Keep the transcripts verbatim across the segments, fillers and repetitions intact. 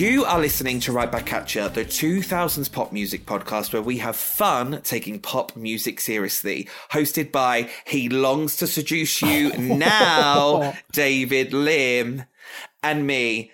You are listening to Right Back At Ya, the two thousands pop music podcast where we have fun taking pop music seriously. Hosted by He Longs to Seduce You Now, David Lim, and me.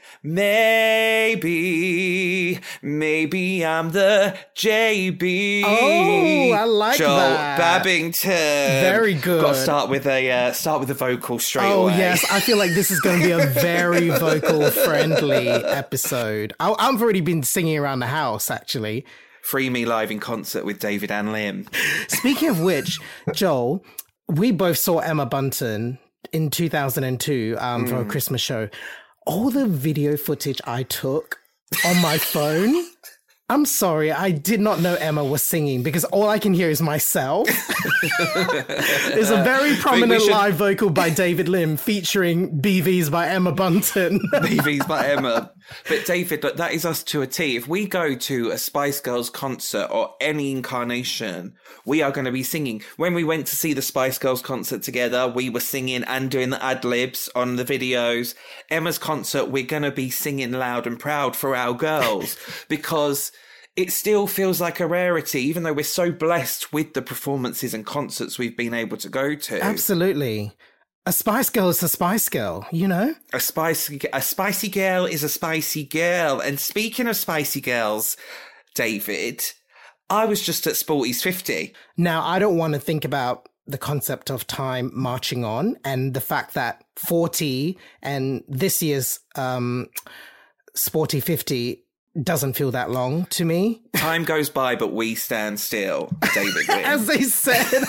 Maybe, maybe I'm the J B. Oh, I like Joel that. Babington. Very good. Got to start with a uh, start with a vocal straight oh, away. Oh yes, I feel like this is going to be a very vocal friendly episode. I- I've already been singing around the house, actually. Free Me live in concert with David and Lim. Speaking of which, Joel, we both saw Emma Bunton in two thousand two um, mm. for a Christmas show. All the video footage I took on my phone, I'm sorry, I did not know Emma was singing because all I can hear is myself. There's a very prominent should... live vocal by David Lim featuring B Vs by Emma Bunton. B Vs by Emma. But David, look, that is us to a T. If we go to a Spice Girls concert or any incarnation, we are going to be singing. When we went to see the Spice Girls concert together, we were singing and doing the ad-libs on the videos. Emma's concert, we're going to be singing loud and proud for our girls because it still feels like a rarity, even though we're so blessed with the performances and concerts we've been able to go to. Absolutely. A Spice Girl is a Spice Girl, you know? A spicy, a spicy girl is a spicy girl. And speaking of spicy girls, David, I was just at Sporty's fifty. Now, I don't want to think about the concept of time marching on and the fact that forty and this year's um, Sporty fifty doesn't feel that long to me. Time goes by, but we stand still, David Lim. As they said.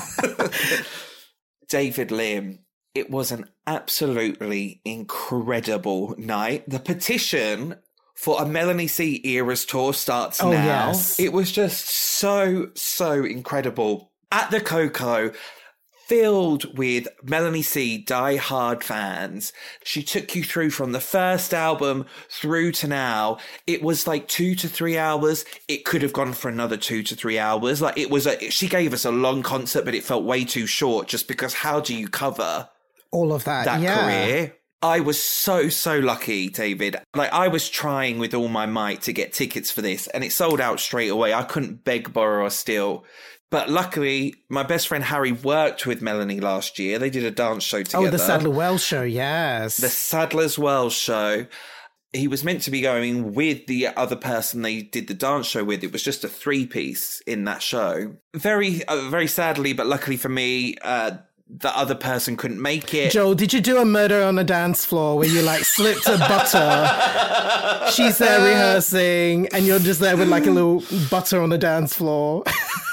David Lim, it was an absolutely incredible night. The petition for a Melanie C Eras tour starts oh, now. Yes. It was just so, so incredible. At the Coco, filled with Melanie C die-hard fans. She took you through from the first album through to now. It was like two to three hours. It could have gone for another two to three hours. Like it was a, she gave us a long concert, but it felt way too short just because how do you cover all of that, that yeah. career? I was so, so lucky, David. Like, I was trying with all my might to get tickets for this, and it sold out straight away. I couldn't beg, borrow, or steal. But luckily, my best friend Harry worked with Melanie last year. They did a dance show together. Oh, the Sadler Wells show, yes. The Sadler's Wells show. He was meant to be going with the other person they did the dance show with. It was just a three-piece in that show. Very, uh, very sadly, but luckily for me, uh, the other person couldn't make it. Joel, did you do a murder on a dance floor where you like slipped a butter? She's there rehearsing and you're just there with like a little butter on the dance floor.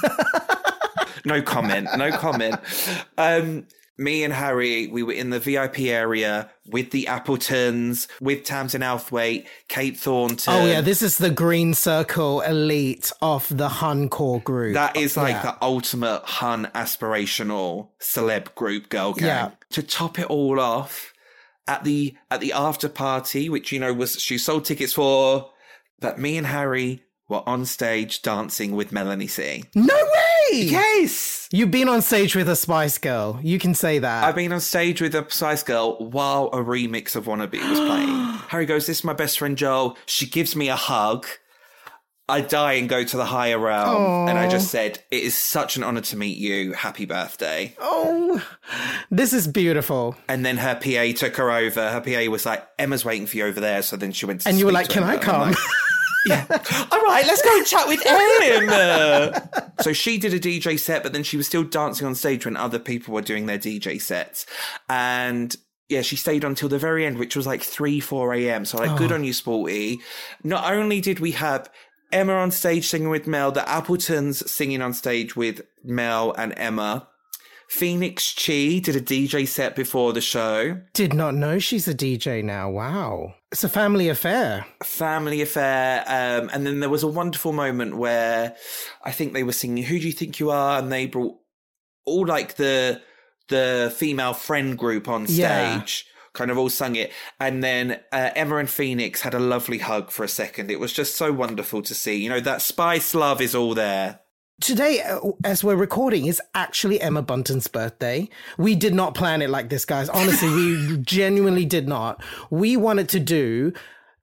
No comment, no comment. Um, me and Harry, we were in the V I P area with the Appletons, with Tamsin Outhwaite, Kate Thornton. Oh yeah, this is the Green Circle elite of the Hun core group. That is like yeah. the ultimate Hun aspirational celeb group girl gang. Yeah. To top it all off, at the at the after party, which you know was she sold tickets for, but me and Harry were on stage dancing with Melanie C. No way! Yes! You've been on stage with a Spice Girl. You can say that. I've been on stage with a Spice Girl while a remix of Wannabe was playing. Harry goes, this is my best friend Joel. She gives me a hug. I die and go to the higher realm. Aww. And I just said, it is such an honour to meet you. Happy birthday. Oh, this is beautiful. And then her P A took her over. Her P A was like, Emma's waiting for you over there. So then she went to And you were like, to can Emma. I come? Yeah. All right, let's go and chat with Em. So she did a D J set, but then she was still dancing on stage when other people were doing their D J sets. And yeah, she stayed until the very end, which was like three, four a.m. So like, oh. Good on you, Sporty. Not only did we have Emma on stage singing with Mel, the Appletons singing on stage with Mel and Emma. Phoenix Chi did a D J set before the show. Did not know she's a D J now. Wow. It's a family affair. Family affair. Um, and then there was a wonderful moment where I think they were singing Who Do You Think You Are? And they brought all like the the female friend group on stage. Yeah. Kind of all sung it. And then uh, Emma and Phoenix had a lovely hug for a second. It was just so wonderful to see. You know, that Spice love is all there. Today, as we're recording, is actually Emma Bunton's birthday. We did not plan it like this, guys. Honestly, we genuinely did not. We wanted to do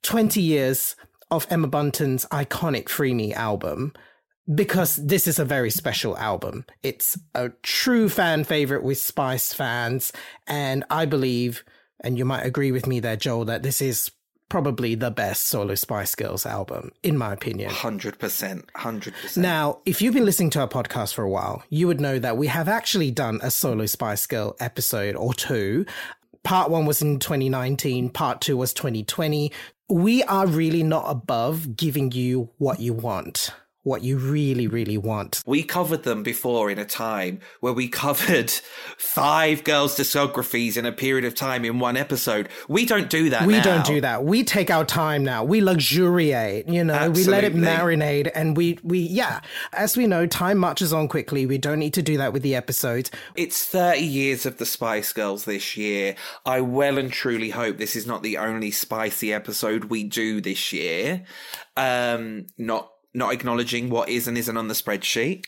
twenty years of Emma Bunton's iconic Free Me album, because this is a very special album. It's a true fan favorite with Spice fans. And I believe, and you might agree with me there, Joel, that this is probably the best solo Spice Girls album, in my opinion. one hundred percent. one hundred percent. Now, if you've been listening to our podcast for a while, you would know that we have actually done a solo Spice Girl episode or two. Part one was in twenty nineteen. Part two was twenty twenty. We are really not above giving you what you want. What you really, really want. We covered them before in a time where we covered five girls' discographies in a period of time in one episode. We don't do that We now. don't do that. We take our time now. We luxuriate, you know, Absolutely. we let it marinate and we, we, yeah, as we know, time marches on quickly. We don't need to do that with the episodes. It's thirty years of the Spice Girls this year. I well and truly hope this is not the only spicy episode we do this year. Um, not Not acknowledging what is and isn't on the spreadsheet.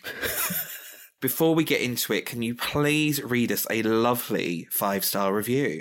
Before we get into it, can you please read us a lovely five-star review?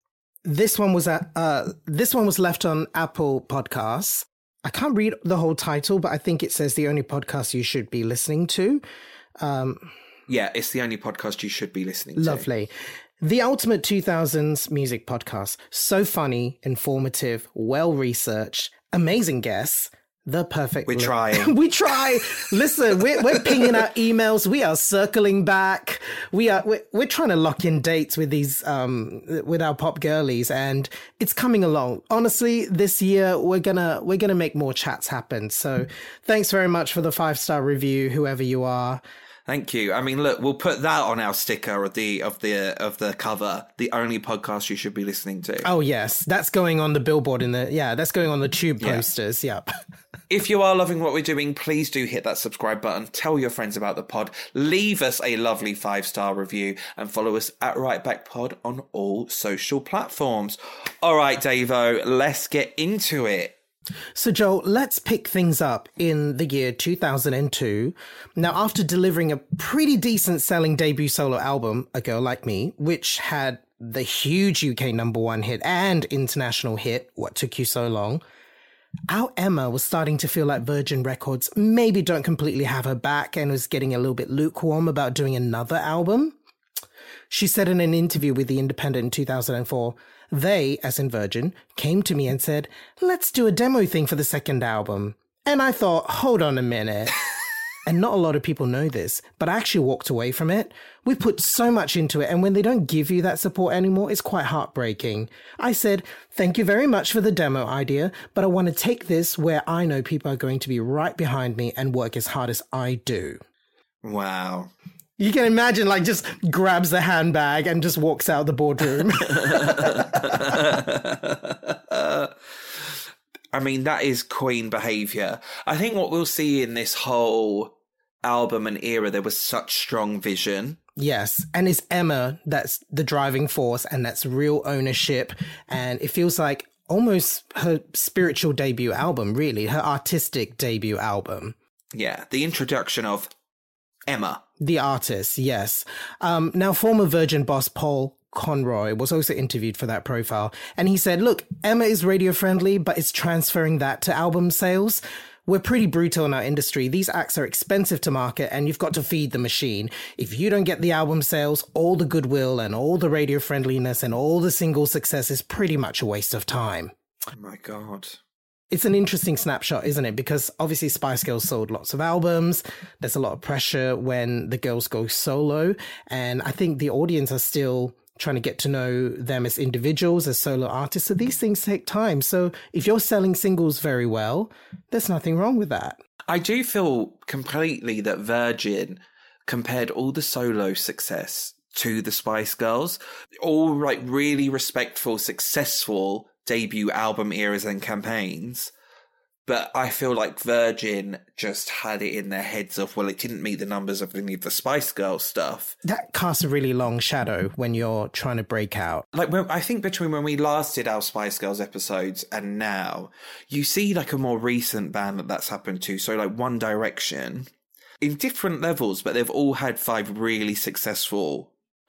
This one was at, uh, this one was left on Apple Podcasts. I can't read the whole title, but I think it says the only podcast you should be listening to. Um, yeah, it's the only podcast you should be listening to. Lovely. The ultimate two thousands music podcast. So funny, informative, well-researched, amazing guests. The perfect. We're li- trying. we try. Listen, we're we're pinging out emails. We are circling back. We are we're, we're trying to lock in dates with these um with our pop girlies, and it's coming along. Honestly, this year we're gonna we're gonna make more chats happen. So, thanks very much for the five star review, whoever you are. Thank you. I mean, look, we'll put that on our sticker of the of the of the cover. The only podcast you should be listening to. Oh yes, that's going on the billboard in the yeah. That's going on the tube posters. Yeah. Yep. If you are loving what we're doing, please do hit that subscribe button. Tell your friends about the pod. Leave us a lovely five-star review and follow us at Right Back Pod on all social platforms. All right, Davo, let's get into it. So, Joel, let's pick things up in the year two thousand two. Now, after delivering a pretty decent selling debut solo album, A Girl Like Me, which had the huge U K number one hit and international hit, What Took You So Long, our Emma was starting to feel like Virgin Records maybe don't completely have her back and was getting a little bit lukewarm about doing another album. She said in an interview with The Independent in two thousand four, they, as in Virgin, came to me and said, let's do a demo thing for the second album. And I thought, hold on a minute. And not a lot of people know this, but I actually walked away from it. We put so much into it, and when they don't give you that support anymore, it's quite heartbreaking. I said, thank you very much for the demo idea, but I want to take this where I know people are going to be right behind me and work as hard as I do. Wow. You can imagine, like, just grabs the handbag and just walks out the boardroom. I mean, that is queen behaviour. I think what we'll see in this whole album and era, there was such strong vision. Yes, and it's Emma that's the driving force, and that's real ownership. And it feels like almost her spiritual debut album, really, her artistic debut album. Yeah, the introduction of Emma. The artist, yes. Um, now, former Virgin boss Paul Conroy was also interviewed for that profile. And he said, look, Emma is radio friendly, but it's transferring that to album sales. We're pretty brutal in our industry. These acts are expensive to market and you've got to feed the machine. If you don't get the album sales, all the goodwill and all the radio friendliness and all the single success is pretty much a waste of time. Oh my God. It's an interesting snapshot, isn't it? Because obviously Spice Girls sold lots of albums. There's a lot of pressure when the girls go solo. And I think the audience are still trying to get to know them as individuals, as solo artists. So these things take time. So if you're selling singles very well, there's nothing wrong with that. I do feel completely that Virgin compared all the solo success to the Spice Girls. All like really respectful, successful debut album eras and campaigns. But I feel like Virgin just had it in their heads of, well, it didn't meet the numbers of any of the Spice Girls stuff. That casts a really long shadow when you're trying to break out. Like, when, I think between when we last did our Spice Girls episodes and now, you see like a more recent band that that's happened to. So like One Direction, in different levels, but they've all had five really successful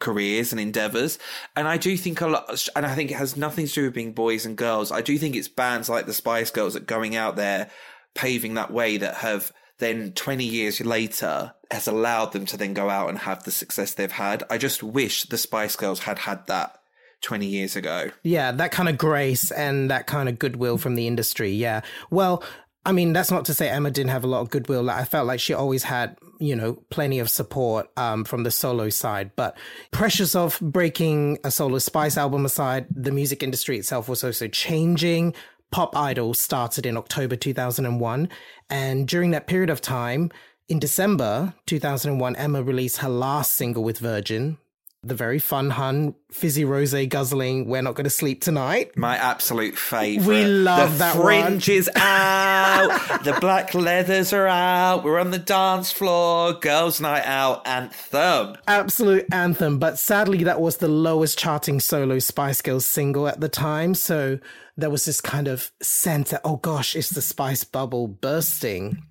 careers and endeavours. And I do think a lot, and I think it has nothing to do with being boys and girls. I do think it's bands like the Spice Girls that going out there, paving that way, that have then twenty years later has allowed them to then go out and have the success they've had. I just wish the Spice Girls had had that twenty years ago. Yeah, that kind of grace and that kind of goodwill from the industry. Yeah. Well, I mean, that's not to say Emma didn't have a lot of goodwill. I felt like she always had, you know, plenty of support um, from the solo side. But pressures of breaking a solo Spice album aside, the music industry itself was also changing. Pop Idol started in October two thousand one. And during that period of time, in December two thousand one, Emma released her last single with Virgin, the very fun hun, fizzy rosé guzzling, We're Not Gonna Sleep Tonight. My absolute favourite. We love the that one. The fringe is out. The black leathers are out. We're on the dance floor. Girls' night out anthem. Absolute anthem. But sadly, that was the lowest charting solo Spice Girls single at the time. So there was this kind of sense that, oh gosh, it's the Spice bubble bursting.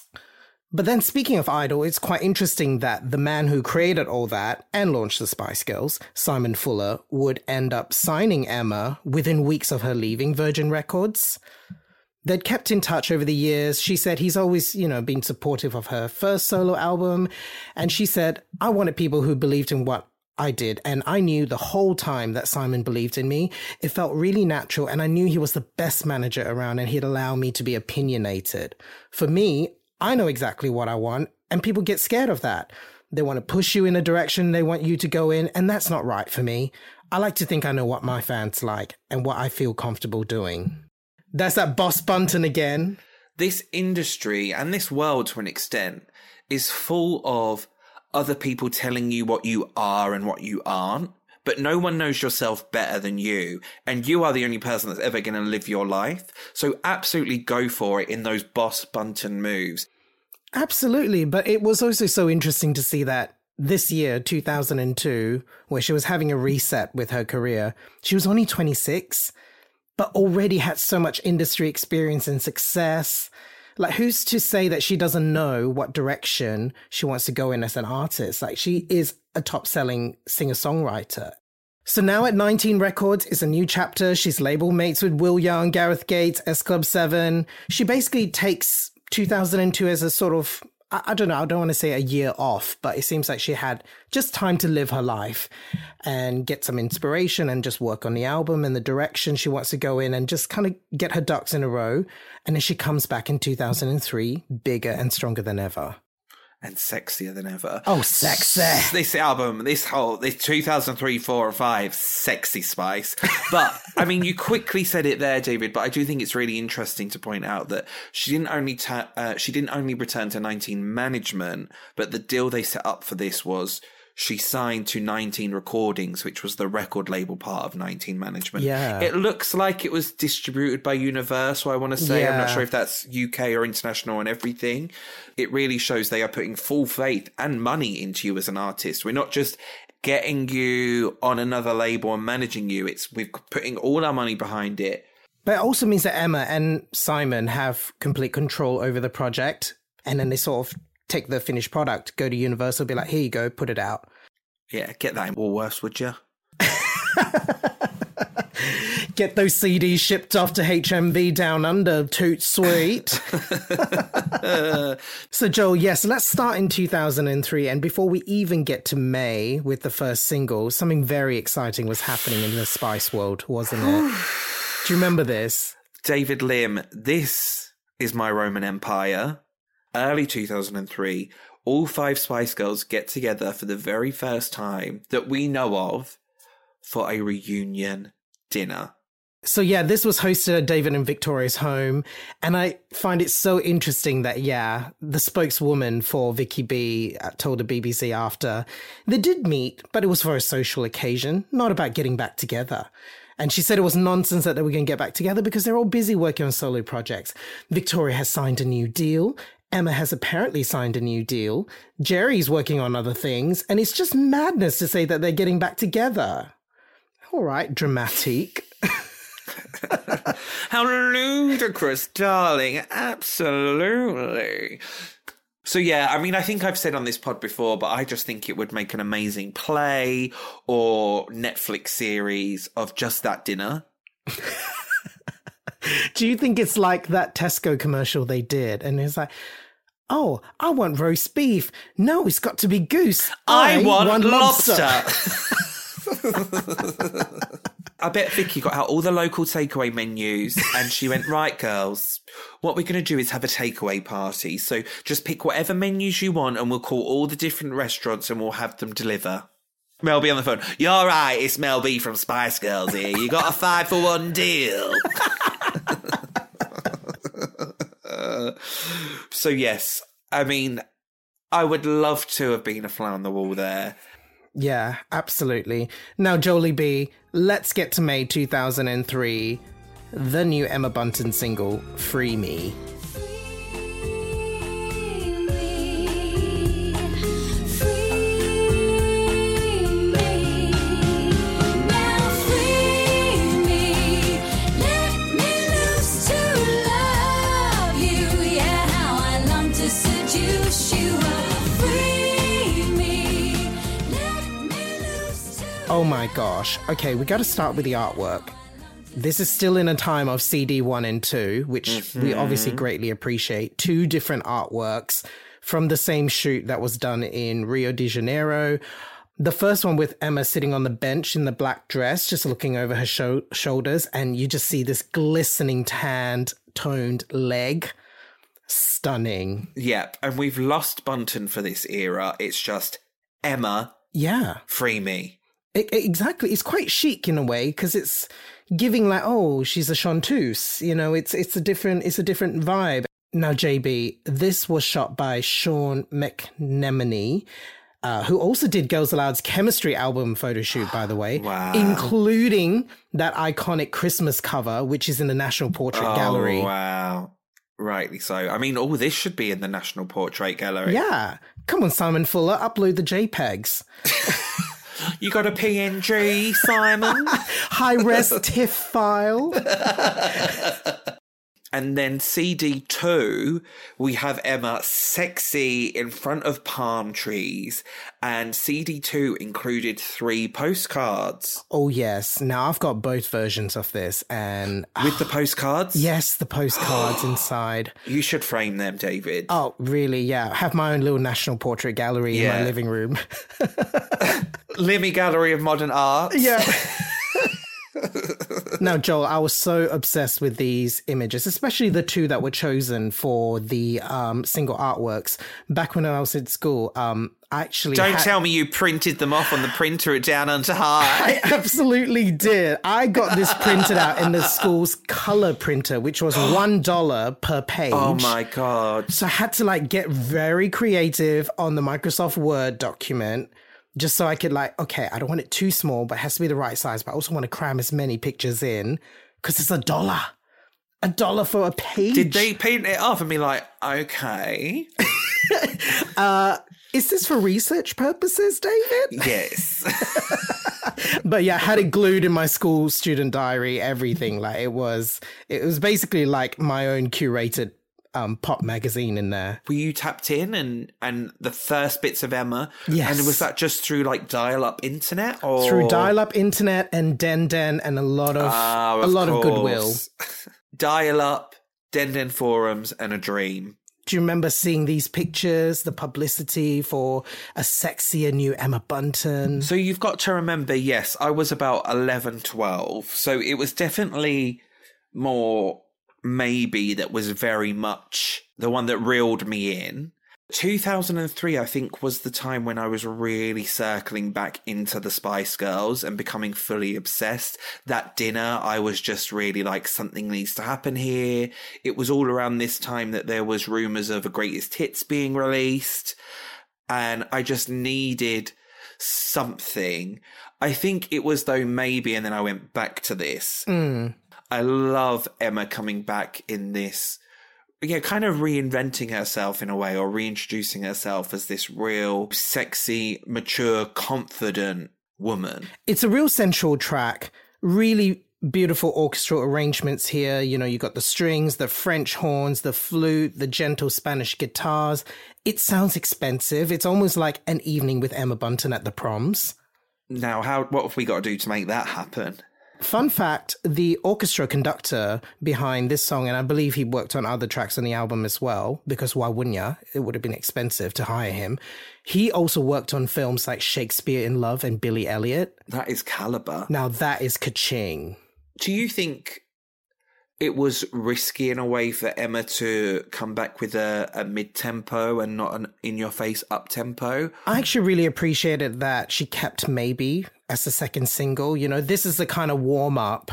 But then speaking of Idol, it's quite interesting that the man who created all that and launched the Spice Girls, Simon Fuller, would end up signing Emma within weeks of her leaving Virgin Records. They'd kept in touch over the years. She said he's always, you know, been supportive of her first solo album. And she said, I wanted people who believed in what I did. And I knew the whole time that Simon believed in me. It felt really natural. And I knew he was the best manager around and he'd allow me to be opinionated. For me, I know exactly what I want, and people get scared of that. They want to push you in a direction they want you to go in, and that's not right for me. I like to think I know what my fans like and what I feel comfortable doing. That's that Boss Bunton again. This industry and this world, to an extent, is full of other people telling you what you are and what you aren't. But no one knows yourself better than you. And you are the only person that's ever going to live your life. So absolutely go for it in those Boss Bunton moves. Absolutely. But it was also so interesting to see that this year, two thousand two, where she was having a reset with her career, she was only twenty-six, but already had so much industry experience and success. Like, who's to say that she doesn't know what direction she wants to go in as an artist? Like, she is a top-selling singer-songwriter. So now at nineteen Records, it's a new chapter. She's label mates with Will Young, Gareth Gates, S Club seven. She basically takes two thousand two as a sort of, I, I don't know, I don't want to say a year off, but it seems like she had just time to live her life and get some inspiration and just work on the album and the direction she wants to go in and just kind of get her ducks in a row. And then she comes back in two thousand three, bigger and stronger than ever. And sexier than ever. Oh, sexy. This album, this whole, this two thousand three, four, or five, sexy Spice. But, I mean, you quickly said it there, David, but I do think it's really interesting to point out that she didn't only, ta- uh, she didn't only return to nineteen management, but the deal they set up for this was she signed to nineteen Recordings, which was the record label part of nineteen management. Yeah. It looks like it was distributed by Universal, I want to say. Yeah. I'm not sure if that's U K or international and everything. It really shows they are putting full faith and money into you as an artist. We're not just getting you on another label and managing you. It's we're putting all our money behind it. But it also means that Emma and Simon have complete control over the project. And then they sort of take the finished product, go to Universal, be like, here you go, put it out. Yeah, get that in Woolworths, would you? Get those C Ds shipped off to H M V down under, toot sweet. So Joel, yes, let's start in two thousand three. And before we even get to May with the first single, something very exciting was happening in the Spice world, wasn't it? Do you remember this? David Lim, this is My Roman Empire. Early two thousand three, all five Spice Girls get together for the very first time that we know of for a reunion dinner. So yeah, this was hosted at David and Victoria's home. And I find it so interesting that, yeah, the spokeswoman for Vicky B told the B B C after, they did meet, but it was for a social occasion, not about getting back together. And she said it was nonsense that they were going to get back together because they're all busy working on solo projects. Victoria has signed a new deal. Emma has apparently signed a new deal. Jerry's working on other things. And it's just madness to say that they're getting back together. All right, dramatic. How ludicrous, darling. Absolutely. So, yeah, I mean, I think I've said on this pod before, but I just think it would make an amazing play or Netflix series of just that dinner. Do you think it's like that Tesco commercial they did? And it's like, oh, I want roast beef. No, it's got to be goose. I, I want, want lobster. lobster. I bet Vicky got out all the local takeaway menus and she went, right, girls, what we're going to do is have a takeaway party. So just pick whatever menus you want and we'll call all the different restaurants and we'll have them deliver. Mel B on the phone. You're right, it's Mel B from Spice Girls here. You got a five for one deal. uh, so, yes, I mean, I would love to have been a fly on the wall there. Yeah, absolutely. Now, Jolie B, let's get to May two thousand three. The new Emma Bunton single, Free Me. Oh my gosh. Okay, we got to start with the artwork. This is still in a time of C D one and two, which mm-hmm. we obviously greatly appreciate. Two different artworks from the same shoot that was done in Rio de Janeiro. The first one with Emma sitting on the bench in the black dress, just looking over her sho- shoulders, and you just see this glistening tanned, toned leg. Stunning. Yep, and we've lost Bunton for this era. It's just Emma. Yeah. Free me. It, it, exactly. It's quite chic in a way because it's giving like, oh, she's a chanteuse. You know, it's it's a different it's a different vibe. Now, J B, this was shot by Sean McNemany, uh, who also did Girls Aloud's Chemistry album photo shoot, by the way, wow. including that iconic Christmas cover, which is in the National Portrait oh, Gallery. Wow. Rightly so. I mean, all this should be in the National Portrait Gallery. Yeah. Come on, Simon Fuller, upload the JPEGs. You got a P N G, Simon? High-res TIFF file. And then C D two, we have Emma sexy in front of palm trees. And C D two included three postcards. Oh, yes. Now, I've got both versions of this. And with the postcards? Yes, the postcards inside. You should frame them, David. Oh, really? Yeah. Have my own little National Portrait Gallery yeah. in my living room. Limmy Gallery of Modern Art. Yeah. Now, Joel, I was so obsessed with these images, especially the two that were chosen for the um, single artworks. Back when I was in school, um, I actually Don't had... tell me you printed them off on the printer at Down Under High. I absolutely did. I got this printed out in the school's color printer, which was one dollar per page. Oh, my God. So I had to, like, get very creative on the Microsoft Word document. Just so I could like, okay, I don't want it too small, but it has to be the right size. But I also want to cram as many pictures in because it's a dollar. A dollar for a page. Did they paint it off and be like, okay? uh, is this for research purposes, David? Yes. But yeah, I had it glued in my school student diary, everything. Like it was, it was basically like my own curated Um, pop magazine in there. Were you tapped in and and the first bits of Emma? Yes. And was that just through like dial-up internet or through dial-up internet and Den Den and a lot of oh, a of lot course. of goodwill. Dial-up, Den Den forums, and a dream. Do you remember seeing these pictures, the publicity for a sexier new Emma Bunton? So you've got to remember, yes, I was about eleven, twelve. So it was definitely more maybe that was very much the one that reeled me in. two thousand three, I think, was the time when I was really circling back into the Spice Girls and becoming fully obsessed. That dinner, I was just really like, something needs to happen here. It was all around this time that there was rumours of a Greatest Hits being released. And I just needed something. I think it was, though, maybe, and then I went back to this. Mm. I love Emma coming back in this, yeah, kind of reinventing herself in a way, or reintroducing herself as this real sexy, mature, confident woman. It's a real sensual track, really beautiful orchestral arrangements here. You know, you got the strings, the French horns, the flute, the gentle Spanish guitars. It sounds expensive. It's almost like an evening with Emma Bunton at the proms. Now, how what have we got to do to make that happen? Fun fact, the orchestra conductor behind this song, and I believe he worked on other tracks on the album as well, because why wouldn't ya? It would have been expensive to hire him. He also worked on films like Shakespeare in Love and Billy Elliot. That is caliber. Now that is ka-ching. Do you think it was risky in a way for Emma to come back with a, a mid-tempo and not an in-your-face up-tempo? I actually really appreciated that she kept Maybe as the second single. You know, this is the kind of warm-up,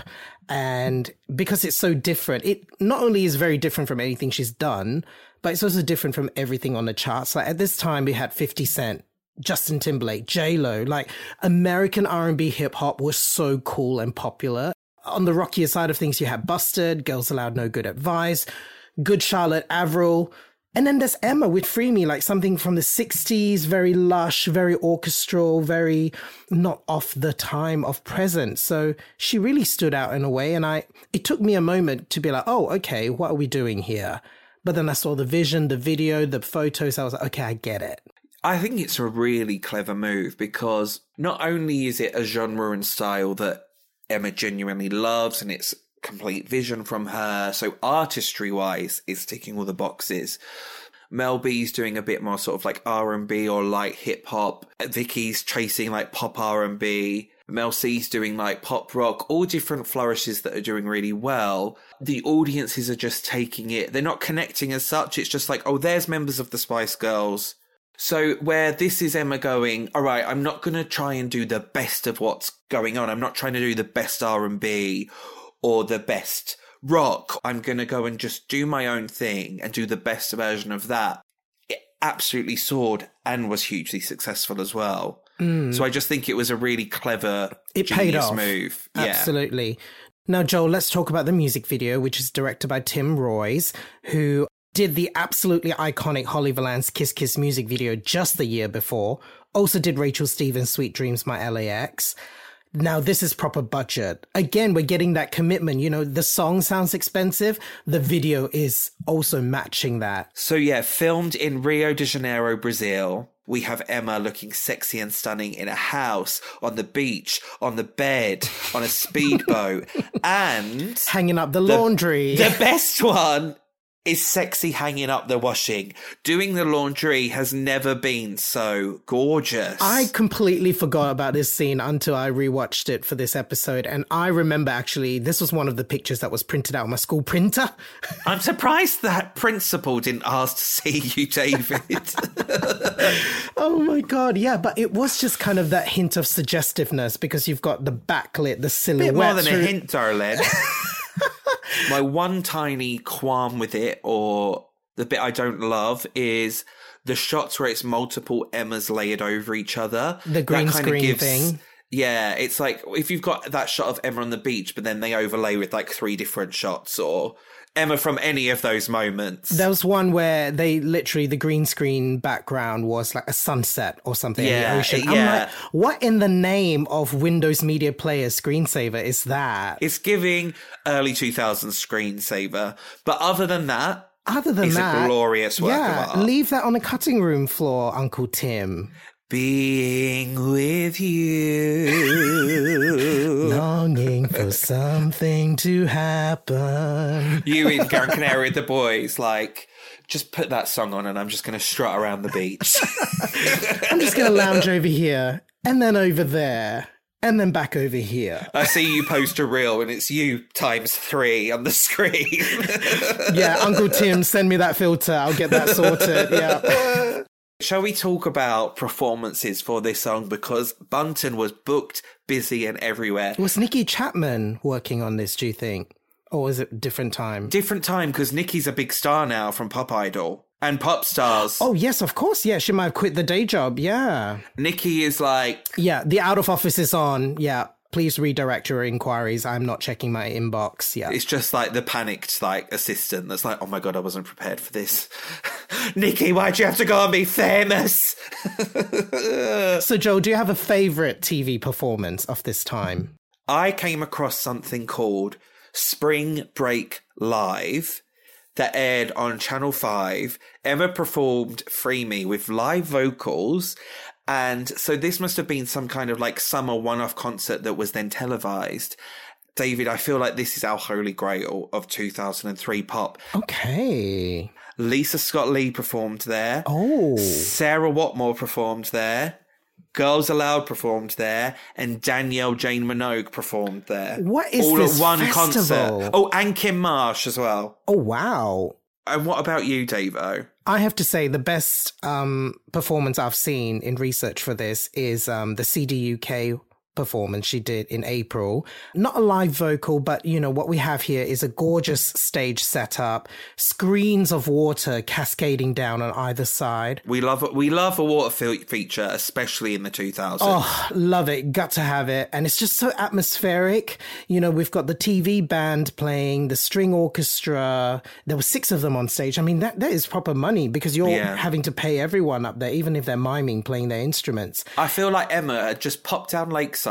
and because it's so different, it not only is very different from anything she's done, but it's also different from everything on the charts. Like at this time, we had fifty Cent, Justin Timberlake, J-Lo. Like American R and B hip-hop was so cool and popular. On the rockier side of things, you had Busted, Girls Aloud No Good Advice, Good Charlotte, Avril. And then there's Emma with Free Me, like something from the sixties, very lush, very orchestral, very not off the time of present. So she really stood out in a way. And I, it took me a moment to be like, oh, okay, what are we doing here? But then I saw the vision, the video, the photos. I was like, okay, I get it. I think it's a really clever move because not only is it a genre and style that Emma genuinely loves and it's complete vision from her, so artistry wise it's ticking all the boxes. Mel B's doing a bit more sort of like R and B or light hip hop. Vicky's chasing like pop R and B. Mel C's doing like pop rock, all different flourishes that are doing really well. The audiences are just taking it. They're not connecting as such. It's just like, oh, there's members of the Spice Girls. So where this is Emma going, all right, I'm not going to try and do the best of what's going on. I'm not trying to do the best R and B or the best rock. I'm going to go and just do my own thing and do the best version of that. It absolutely soared and was hugely successful as well. Mm. So I just think it was a really clever, it paid off. move. Absolutely. Yeah. Now, Joel, let's talk about the music video, which is directed by Tim Royce, who did the absolutely iconic Holly Valance Kiss Kiss music video just the year before. Also did Rachel Stevens' Sweet Dreams, My L A X. Now, this is proper budget. Again, we're getting that commitment. You know, the song sounds expensive. The video is also matching that. So, yeah, filmed in Rio de Janeiro, Brazil. We have Emma looking sexy and stunning in a house, on the beach, on the bed, on a speedboat, and hanging up the laundry. The, the best one is sexy hanging up the washing. Doing the laundry has never been so gorgeous. I completely forgot about this scene until I rewatched it for this episode. And I remember actually, this was one of the pictures that was printed out on my school printer. I'm surprised that principal didn't ask to see you, David. Oh my God. Yeah, but it was just kind of that hint of suggestiveness because you've got the backlit, the silhouette. Bit more than a hint, darling. My one tiny qualm with it, or the bit I don't love, is the shots where it's multiple Emmas layered over each other. The green that screen gives, thing. Yeah, it's like if you've got that shot of Emma on the beach, but then they overlay with like three different shots, or Emma from any of those moments. There was one where they literally, the green screen background was like a sunset or something yeah, in the ocean. Yeah. I'm like, what in the name of Windows Media Player screensaver is that? It's giving early two thousands screensaver. But other than that, other than it's that, a glorious work yeah, of art. Leave that on the cutting room floor, Uncle Tim. Being with you. Longing for something to happen. You in Gran Canaria with the boys, like, just put that song on and I'm just going to strut around the beach. I'm just going to lounge over here and then over there and then back over here. I see you post a reel and it's you times three on the screen. Yeah, Uncle Tim, send me that filter. I'll get that sorted. Yeah. Shall we talk about performances for this song? Because Bunton was booked, busy and everywhere. Was Nikki Chapman working on this, do you think? Or was it a different time? Different time, because Nikki's a big star now from Pop Idol. And Pop Stars. Oh, yes, of course. Yeah, she might have quit the day job. Yeah. Nikki is like... Yeah, the out of office is on. Yeah. Please redirect your inquiries. I'm not checking my inbox. Yeah. It's just like the panicked like assistant that's like, oh my God, I wasn't prepared for this. Nikki, why'd you have to go and be famous? So, Joe, do you have a favourite T V performance of this time? I came across something called Spring Break Live that aired on Channel five. Emma performed Free Me with live vocals. And so this must have been some kind of like summer one-off concert that was then televised. David, I feel like this is our holy grail of two thousand three pop. Okay. Lisa Scott Lee performed there. Oh. Sarah Watmore performed there. Girls Aloud performed there. And Danielle Jane Minogue performed there. What is all this at one festival? concert. Oh, and Kim Marsh as well. Oh, wow. And what about you, Davo? I have to say the best um, performance I've seen in research for this is um, the C D U K performance she did in April. Not a live vocal, but, you know, what we have here is a gorgeous stage setup, screens of water cascading down on either side. We love we love a water fe- feature, especially in the two thousands. Oh, love it. Got to have it. And it's just so atmospheric. You know, we've got the T V band playing, the string orchestra. There were six of them on stage. I mean, that, that is proper money because you're Yeah. having to pay everyone up there, even if they're miming, playing their instruments. I feel like Emma had just popped down Lakeside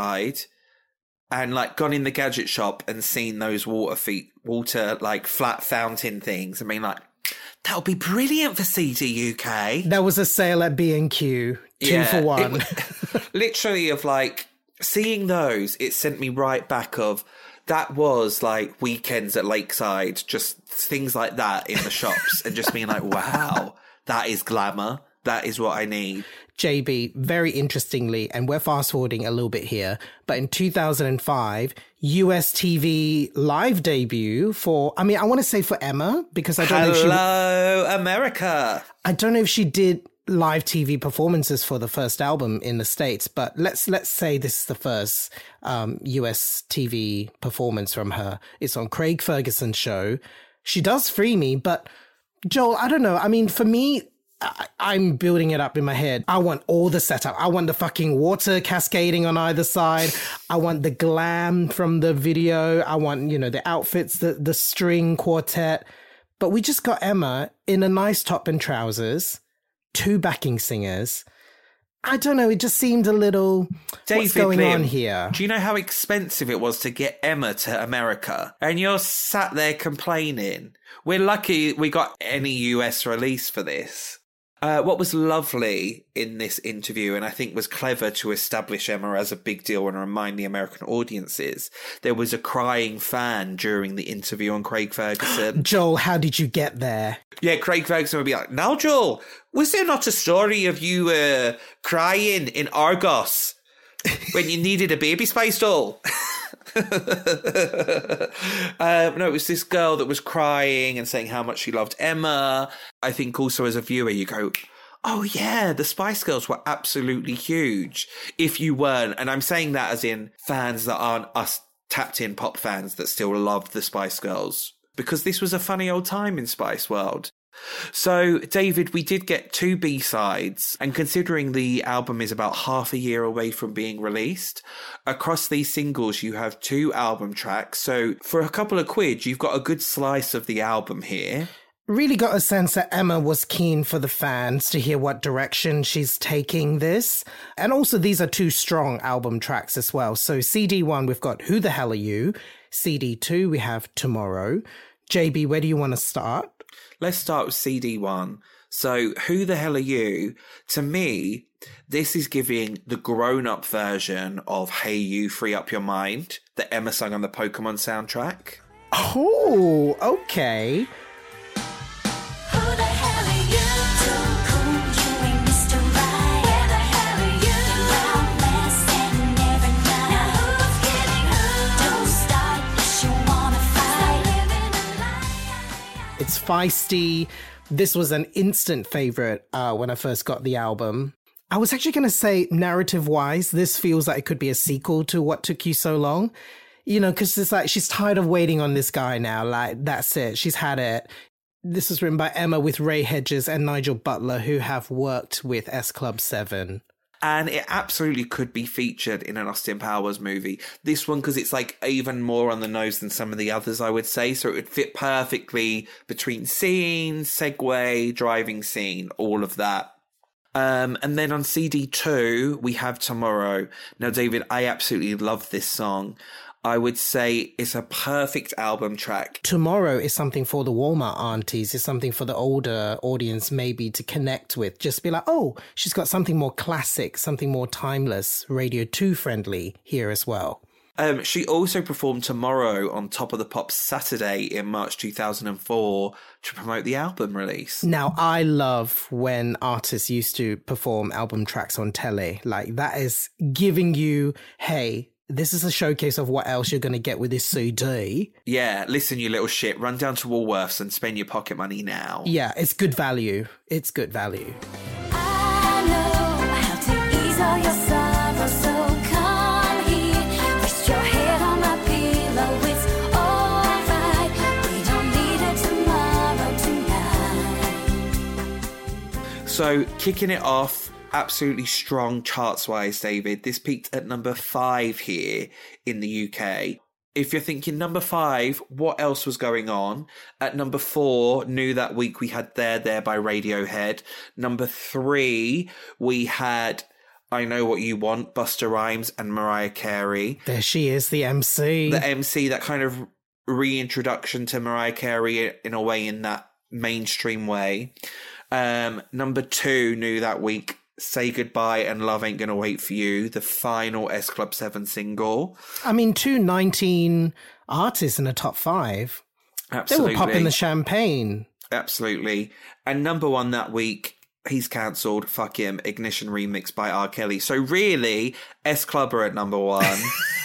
and like gone in the gadget shop and seen those water feet, water like flat fountain things and been like, that would be brilliant for C D U K. There was a sale at B and Q, two Yeah, for it one. was- literally of like seeing those, it sent me right back of that was like weekends at Lakeside, just things like that in the shops and just being like, wow, that is glamour. That is what I need. J B, very interestingly, and we're fast forwarding a little bit here, but in two thousand five, U S T V live debut for, I mean, I want to say for Emma, because I don't know if she, Hello, America. I don't know if she did live T V performances for the first album in the States, but let's, let's say this is the first, um, U S T V performance from her. It's on Craig Ferguson's show. She does Free Me, but Joel, I don't know. I mean, for me, I, I'm building it up in my head. I want all the setup. I want the fucking water cascading on either side. I want the glam from the video. I want, you know, the outfits, the, the string quartet. But we just got Emma in a nice top and trousers, two backing singers. I don't know. It just seemed a little, David what's going Lim, on here? Do you know how expensive it was to get Emma to America? And you're sat there complaining. We're lucky we got any U S release for this. Uh, what was lovely in this interview, and I think was clever to establish Emma as a big deal and remind the American audiences, there was a crying fan during the interview on Craig Ferguson. Joel, how did you get there? Yeah, Craig Ferguson would be like, now, Joel, was there not a story of you uh, crying in Argos when you needed a Baby Spice doll? um, no, it was this girl that was crying and saying how much she loved Emma. I think also as a viewer, you go, oh yeah, the Spice Girls were absolutely huge. If you weren't, and I'm saying that as in fans that aren't us tapped in pop fans that still loved the Spice Girls, because this was a funny old time in Spice World. So, David, we did get two B-sides, and considering the album is about half a year away from being released, across these singles you have two album tracks, so for a couple of quid you've got a good slice of the album here. Really got a sense that Emma was keen for the fans to hear what direction she's taking this. And also these are two strong album tracks as well. So C D one, we've got Who the Hell Are You? C D two, we have Tomorrow. J B, where do you want to start? Let's start with C D one. So, Who the Hell Are You? To me, this is giving the grown-up version of Hey You, Free Up Your Mind that Emma sung on the Pokemon soundtrack. Oh, okay. It's feisty. This was an instant favorite uh, when I first got the album. I was actually going to say, narrative-wise, this feels like it could be a sequel to What Took You So Long. You know, because it's like she's tired of waiting on this guy now. Like, that's it. She's had it. This is written by Emma with Ray Hedges and Nigel Butler, who have worked with S Club seven. And it absolutely could be featured in an Austin Powers movie. This one, because it's like even more on the nose than some of the others, I would say. So it would fit perfectly between scenes, segue, driving scene, all of that. Um, and then on C D two, we have Tomorrow. Now, David, I absolutely love this song. I would say it's a perfect album track. Tomorrow is something for the Walmart aunties. It's something for the older audience maybe to connect with. Just be like, oh, she's got something more classic, something more timeless, Radio two friendly here as well. Um, she also performed Tomorrow on Top of the Pops Saturday in March two thousand four to promote the album release. Now, I love when artists used to perform album tracks on telly. Like, that is giving you, hey, this is a showcase of what else you're going to get with this C D. Yeah, listen, you little shit. Run down to Woolworths and spend your pocket money now. Yeah, it's good value. It's good value. I know how to ease all your sorrow, so come here. Rest your head on my pillow, it's alright. We don't need it tomorrow tonight. So, kicking it off, absolutely strong charts-wise, David. This peaked at number five here in the U K. If you're thinking number five, what else was going on? At number four, New That Week, we had There There by Radiohead. Number three, we had I Know What You Want, Busta Rhymes and Mariah Carey. There she is, the M C. The M C, that kind of reintroduction to Mariah Carey in a way, in that mainstream way. Um, number two, New That Week, Say Goodbye and Love Ain't Gonna Wait For You, the final S Club seven single. I mean, two nineteen artists in the top five. Absolutely. They were popping the champagne. Absolutely. And number one that week, he's cancelled, fuck him, Ignition remix by R. Kelly. So really, S Club are at number one.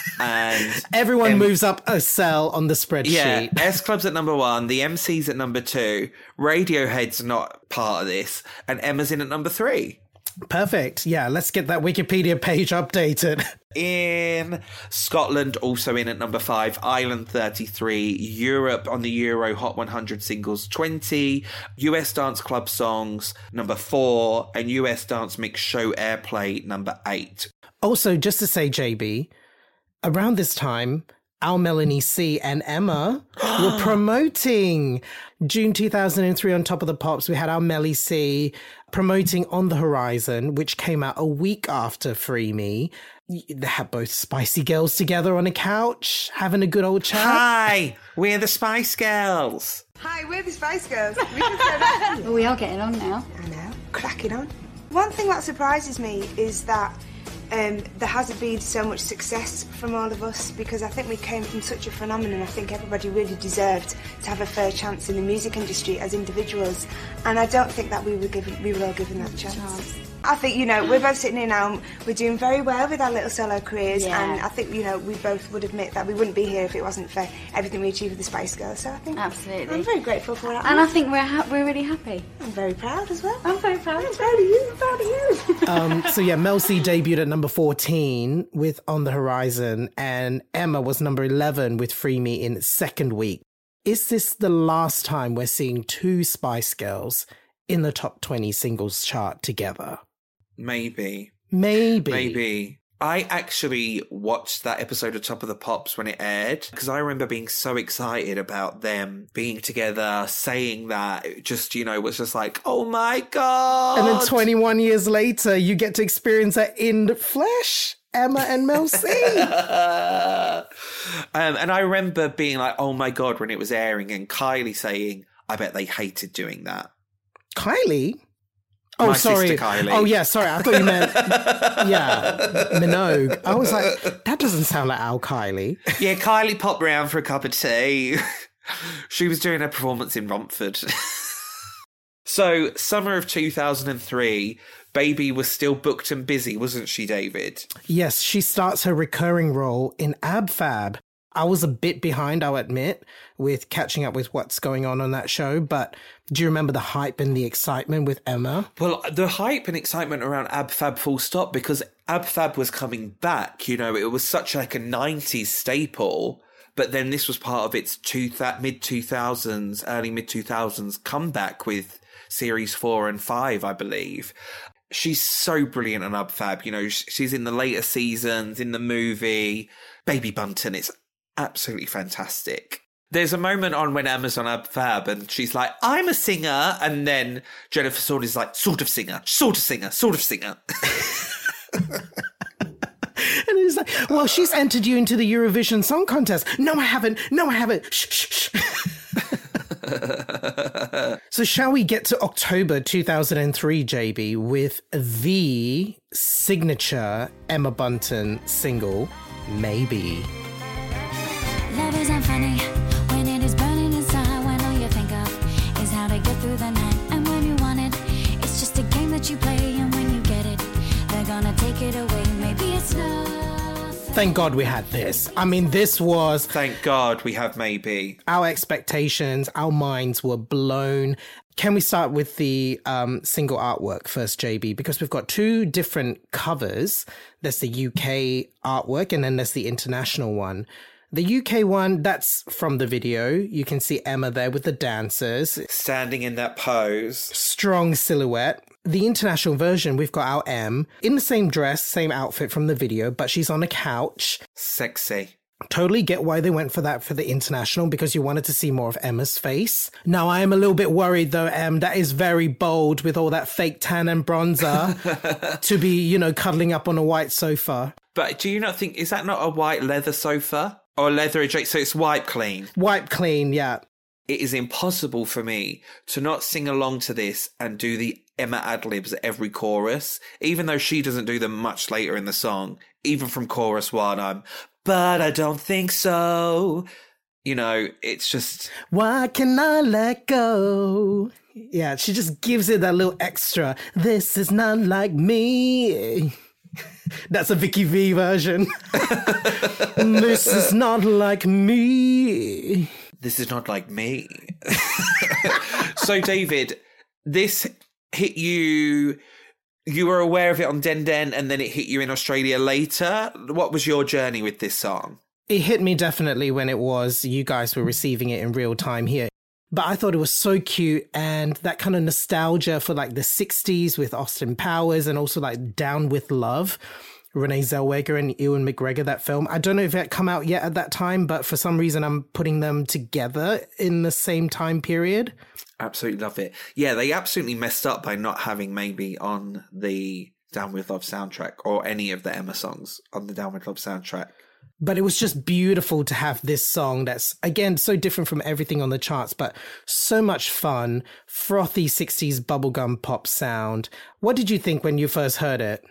And everyone um, moves up a cell on the spreadsheet. Yeah, S Club's at number one, the M C's at number two, Radiohead's not part of this, and Emma's in at number three. Perfect. Yeah, let's get that Wikipedia page updated. In Scotland, also in at number five, Ireland thirty-three, Europe on the Euro Hot one hundred singles twenty, U S Dance Club Songs number four, and U S Dance Mix Show Airplay number eight. Also, just to say, J B, around this time, Al Melanie C and Emma were promoting. June two thousand three on Top of the Pops, we had Al Melly C promoting On the Horizon, which came out a week after Free Me. They had both Spicy Girls together on a couch, having a good old chat. Hi, we're the Spice Girls. Hi, we're the Spice Girls. We can say that. Well, we are getting on now. I know, cracking on. One thing that surprises me is that Um, there hasn't been so much success from all of us, because I think we came from such a phenomenon. I think everybody really deserved to have a fair chance in the music industry as individuals, and I don't think that we were given we were all given that chance. chance. I think, you know, we're both sitting here now, we're doing very well with our little solo careers, yeah. And I think, you know, we both would admit that we wouldn't be here if it wasn't for everything we achieved with the Spice Girls. So I think absolutely, I'm very grateful for that. And I think we're ha- we're really happy. I'm very proud as well. I'm very proud. I'm proud of you. I'm proud of you. um, so yeah, Mel C debuted at number fourteen with On the Horizon, and Emma was number eleven with Free Me in its second week. Is this the last time we're seeing two Spice Girls in the top twenty singles chart together? Maybe. Maybe. Maybe. I actually watched that episode of Top of the Pops when it aired, because I remember being so excited about them being together, saying that. It just, you know, was just like, oh my God. And then twenty-one years later, you get to experience that in the flesh. Emma and Mel C. um, and I remember being like, oh my God, when it was airing, and Kylie saying, I bet they hated doing that. Kylie? Oh, My sorry. sister Kylie. Oh, yeah, sorry. I thought you meant, yeah, Minogue. I was like, that doesn't sound like Al Kylie. Yeah, Kylie popped round for a cup of tea. She was doing her performance in Romford. So, summer of two thousand three, Baby was still booked and busy, wasn't she, David? Yes, she starts her recurring role in Ab Fab. I was a bit behind, I'll admit, with catching up with what's going on on that show, but do you remember the hype and the excitement with Emma? Well, the hype and excitement around Ab Fab full stop, because Ab Fab was coming back, you know, it was such like a nineties staple, but then this was part of its two th- mid two thousands, early mid two thousands comeback with series four and five, I believe. She's so brilliant on Ab Fab, you know, she's in the later seasons, in the movie. Baby Bunton is absolutely fantastic. There's a moment on when Emma's on her fab and she's like, I'm a singer. And then Jennifer Saunders is like, sort of singer, sort of singer, sort of singer. And it's like, well, she's entered you into the Eurovision Song Contest. No, I haven't. No, I haven't. Shh, shh, shh. So shall we get to October two thousand three, J B, with the signature Emma Bunton single, Maybe. Love isn't funny when it is burning inside. When all you think of is how to get through the night. And when you want it, it's just a game that you play. And when you get it, they're gonna take it away. Maybe it's love. Thank God we had this. I mean, this was... Thank God we have Maybe. Our expectations, our minds were blown. Can we start with the um, single artwork first, J B? Because we've got two different covers. There's the U K artwork and then there's the international one. The U K one, that's from the video. You can see Emma there with the dancers. Standing in that pose. Strong silhouette. The international version, we've got our Em in the same dress, same outfit from the video, but she's on a couch. Sexy. Totally get why they went for that for the international, because you wanted to see more of Emma's face. Now, I am a little bit worried, though, Em, that is very bold with all that fake tan and bronzer to be, you know, cuddling up on a white sofa. But do you not think, is that not a white leather sofa? Or leather adjacent? So it's wipe clean. Wipe clean, yeah. It is impossible for me to not sing along to this and do the Emma ad-libs at every chorus, even though she doesn't do them much later in the song. Even from chorus one, I'm, but I don't think so. You know, it's just... Why can I let go? Yeah, she just gives it that little extra. This is not like me. That's a Vicky V version. This is not like me. This is not like me. So, David, this hit you... You were aware of it on Den Den and then it hit you in Australia later. What was your journey with this song? It hit me definitely when it was you guys were receiving it in real time here. But I thought it was so cute, and that kind of nostalgia for like the sixties with Austin Powers and also like Down with Love, Renee Zellweger and Ewan McGregor, that film. I don't know if it had come out yet at that time, but for some reason I'm putting them together in the same time period. Absolutely love it. Yeah, they absolutely messed up by not having Maybe on the Down With Love soundtrack or any of the Emma songs on the Down With Love soundtrack. But it was just beautiful to have this song that's, again, so different from everything on the charts, but so much fun, frothy sixties bubblegum pop sound. What did you think when you first heard it?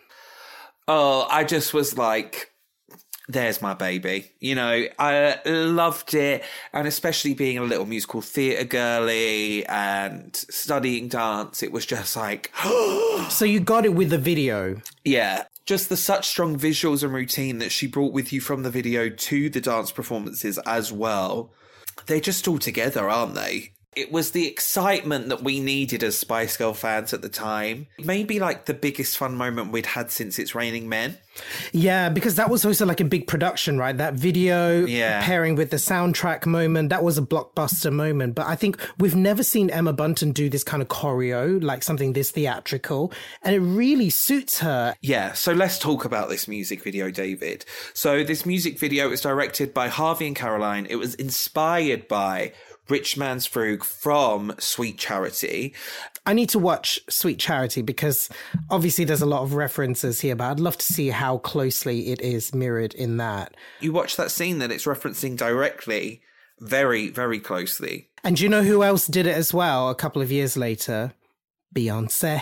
Oh, I just was like... There's my baby. You know, I loved it. And especially being a little musical theatre girly and studying dance, it was just like... So you got it with the video? Yeah. Just the such strong visuals and routine that she brought with you from the video to the dance performances as well. They're just all together, aren't they? It was the excitement that we needed as Spice Girl fans at the time. Maybe like the biggest fun moment we'd had since It's Raining Men. Yeah, because that was also like a big production, right? That video yeah. pairing with the soundtrack moment, that was a blockbuster moment. But I think we've never seen Emma Bunton do this kind of choreo, like something this theatrical, and it really suits her. Yeah, so let's talk about this music video, David. So this music video was directed by Harvey and Caroline. It was inspired by Rich Man's Frug from Sweet Charity. I need to watch Sweet Charity because obviously there's a lot of references here, but I'd love to see how closely it is mirrored in that. You watch that scene that it's referencing directly, very, very closely. And do you know who else did it as well a couple of years later? Beyonce.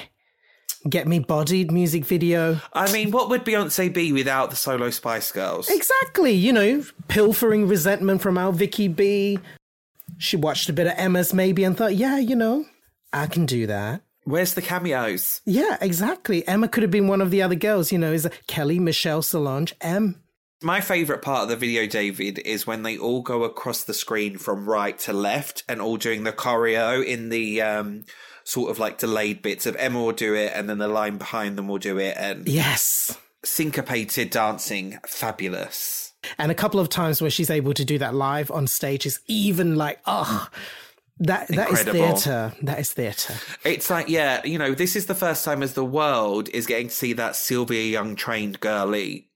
Get Me Bodied music video. I mean, what would Beyonce be without the solo Spice Girls? Exactly. You know, pilfering resentment from our Vicky B. She watched a bit of Emma's maybe and thought, yeah, you know, I can do that. Where's the cameos? Yeah, exactly. Emma could have been one of the other girls, you know, is Kelly, Michelle, Solange, Em. My favourite part of the video, David, is when they all go across the screen from right to left and all doing the choreo in the um, sort of like delayed bits of Emma will do it and then the line behind them will do it. And yes. Syncopated dancing, fabulous. And a couple of times where she's able to do that live on stage is even like, oh, that that is theatre. That is theatre. It's like, yeah, you know, this is the first time as the world is getting to see that Sylvia Young trained girly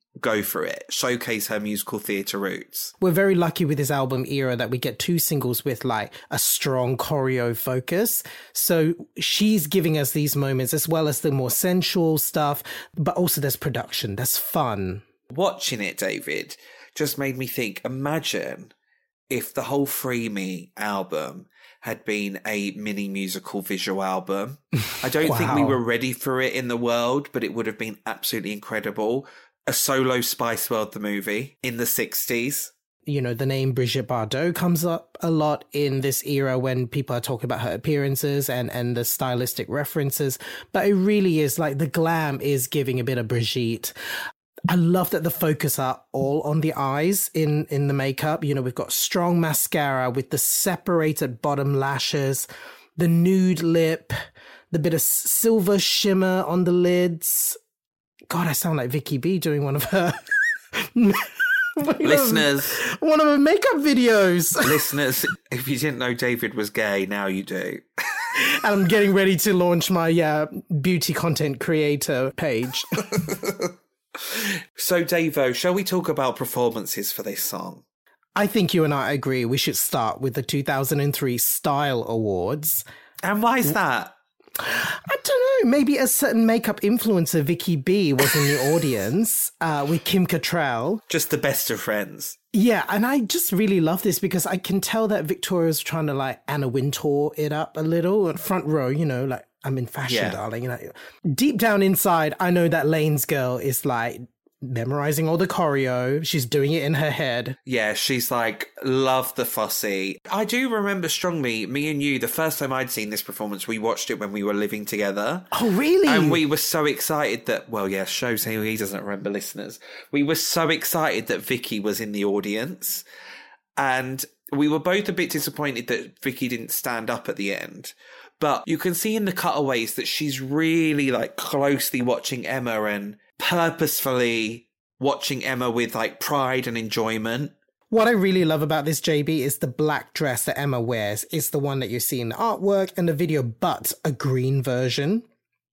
go for it. Showcase her musical theatre roots. We're very lucky with this album era that we get two singles with like a strong choreo focus. So she's giving us these moments as well as the more sensual stuff, but also there's production, there's fun. Watching it, David, just made me think, imagine if the whole Free Me album had been a mini musical visual album. I don't Wow. think we were ready for it in the world, but it would have been absolutely incredible. A solo Spice World, the movie, in the sixties. You know, the name Brigitte Bardot comes up a lot in this era when people are talking about her appearances and, and the stylistic references. But it really is like the glam is giving a bit of Brigitte. I love that the focus are all on the eyes in, in the makeup. You know, we've got strong mascara with the separated bottom lashes, the nude lip, the bit of silver shimmer on the lids. God, I sound like Vicky B doing one of her... Listeners. One of her makeup videos. Listeners, if you didn't know David was gay, now you do. And I'm getting ready to launch my uh, beauty content creator page. So, Davo, shall we talk about performances for this song? I think you and I agree we should start with the two thousand three Style Awards. And why is that? I don't know, maybe a certain makeup influencer, Vicky B, was in the audience uh, with Kim Cattrall. Just the best of friends. Yeah, and I just really love this because I can tell that Victoria's trying to like Anna Wintour it up a little. Front row, you know, like I'm in fashion, Yeah. darling. You know, deep down inside, I know that Lane's girl is like memorizing all the choreo. She's doing it in her head. Yeah, she's like, love the Fosse. I do remember strongly, me and you, the first time I'd seen this performance, we watched it when we were living together. Oh, really? And we were so excited that, well, yeah, shows how he doesn't remember, listeners. We were so excited that Vicky was in the audience. And we were both a bit disappointed that Vicky didn't stand up at the end. But you can see in the cutaways that she's really like closely watching Emma and purposefully watching Emma with like pride and enjoyment. What I really love about this, J B, is the black dress that Emma wears. It's the one that you see in the artwork and the video, but a green version.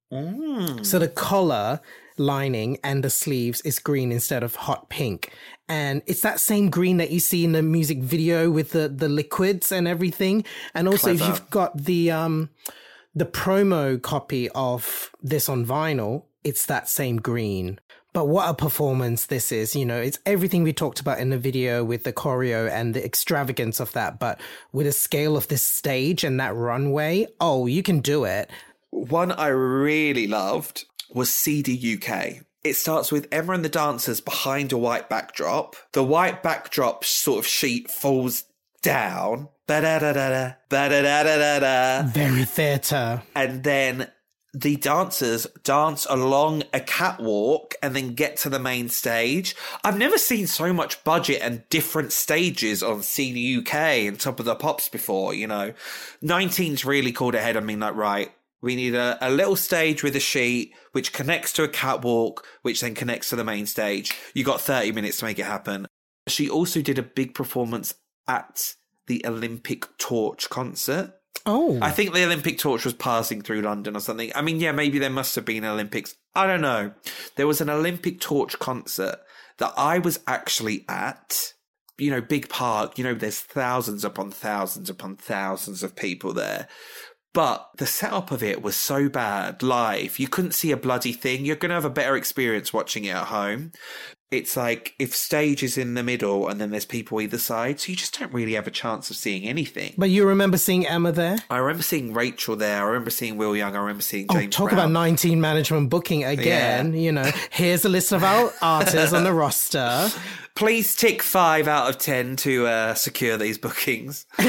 Mm. So the collar lining and the sleeves is green instead of hot pink. And it's that same green that you see in the music video with the, the liquids and everything. And also Clever. if you've got the um the promo copy of this on vinyl, it's that same green. But what a performance this is. You know, it's everything we talked about in the video with the choreo and the extravagance of that. But with a scale of this stage and that runway, oh, you can do it. One I really loved was C D U K. It starts with Emma and the dancers behind a white backdrop. The white backdrop sort of sheet falls down. Ba-da-da-da-da, ba-da-da-da-da-da. Very theatre. And then the dancers dance along a catwalk and then get to the main stage. I've never seen so much budget and different stages on C D U K and Top of the Pops before, you know. nineteen's really called ahead on me, like, right, we need a, a little stage with a sheet which connects to a catwalk, which then connects to the main stage. You got thirty minutes to make it happen. She also did a big performance at the Olympic Torch concert. Oh. I think the Olympic torch was passing through London or something. I mean, yeah, maybe there must have been Olympics. I don't know. There was an Olympic torch concert that I was actually at. You know, big park. You know, there's thousands upon thousands upon thousands of people there. But the setup of it was so bad live. You couldn't see a bloody thing. You're going to have a better experience watching it at home. It's like if stage is in the middle and then there's people either side, so you just don't really have a chance of seeing anything. But you remember seeing Emma there? I remember seeing Rachel there. I remember seeing Will Young. I remember seeing Oh, James talk Brown. about nineteen management booking again. Yeah. You know, here's a list of our artists on the roster. Please tick five out of ten to uh, secure these bookings. um,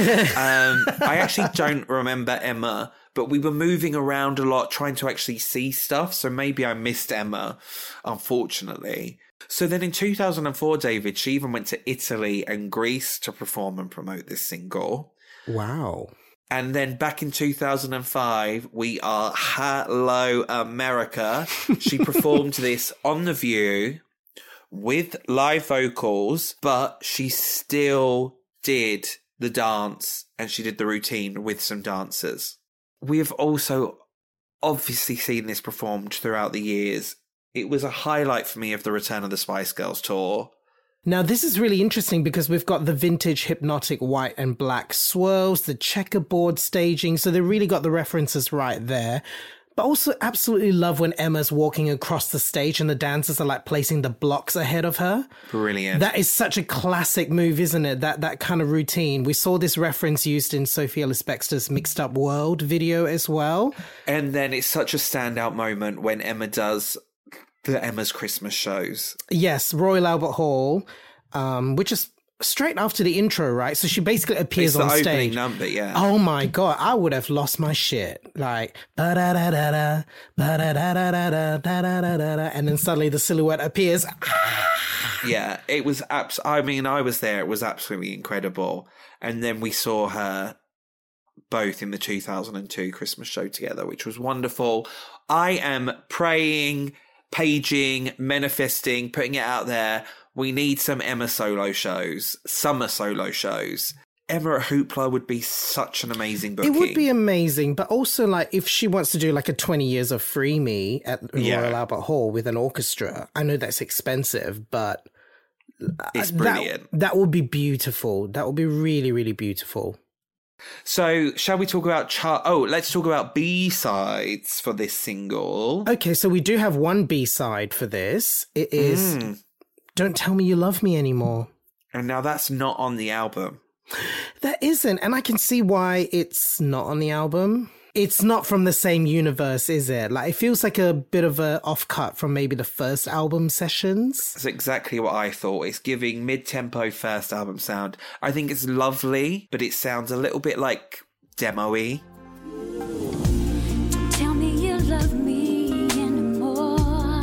I actually don't remember Emma, but we were moving around a lot trying to actually see stuff. So maybe I missed Emma, unfortunately. So then in two thousand four, David, she even went to Italy and Greece to perform and promote this single. Wow. And then back in two thousand five, we are Hello America. She performed this on The View with live vocals, but she still did the dance and she did the routine with some dancers. We have also obviously seen this performed throughout the years It was a highlight for me of the return of the Spice Girls tour. Now, this is really interesting because we've got the vintage hypnotic white and black swirls, the checkerboard staging. So they really got the references right there. But also absolutely love when Emma's walking across the stage and the dancers are like placing the blocks ahead of her. Brilliant. That is such a classic move, isn't it? That that kind of routine. We saw this reference used in Sophie Ellis-Bextor's Mixed Up World video as well. And then it's such a standout moment when Emma does the Emma's Christmas shows. Yes, Royal Albert Hall, um, which is straight after the intro, right? So she basically appears it's on the stage. Opening number, yeah. Oh my God, I would have lost my shit. Like, ba-da-da-da-da, ba-da-da-da-da, da-da-da-da-da, and then suddenly the silhouette appears. Yeah, it was, abs- I mean, I was there. It was absolutely incredible. And then we saw her both in the two thousand two Christmas show together, which was wonderful. I am praying, paging, manifesting, putting it out there. We need some Emma solo shows, summer solo shows. Emma at Hoopla would be such an amazing booking. It would be amazing, but also like if she wants to do like a twenty years of Free Me at Yeah. Royal Albert Hall with an orchestra, I know that's expensive, but It's that- brilliant. That, would be beautiful. That would be really, really beautiful. So, shall we talk about chart? Oh, let's talk about B-sides for this single. Okay, so we do have one B-side for this. It is Mm. Don't Tell Me You Love Me Anymore. And now that's not on the album. That isn't, and I can see why it's not on the album. It's not from the same universe, is it? Like, it feels like a bit of a offcut from maybe the first album sessions. That's exactly what I thought. It's giving mid-tempo first album sound. I think it's lovely, but it sounds a little bit like demo-y. Don't tell me you love me anymore.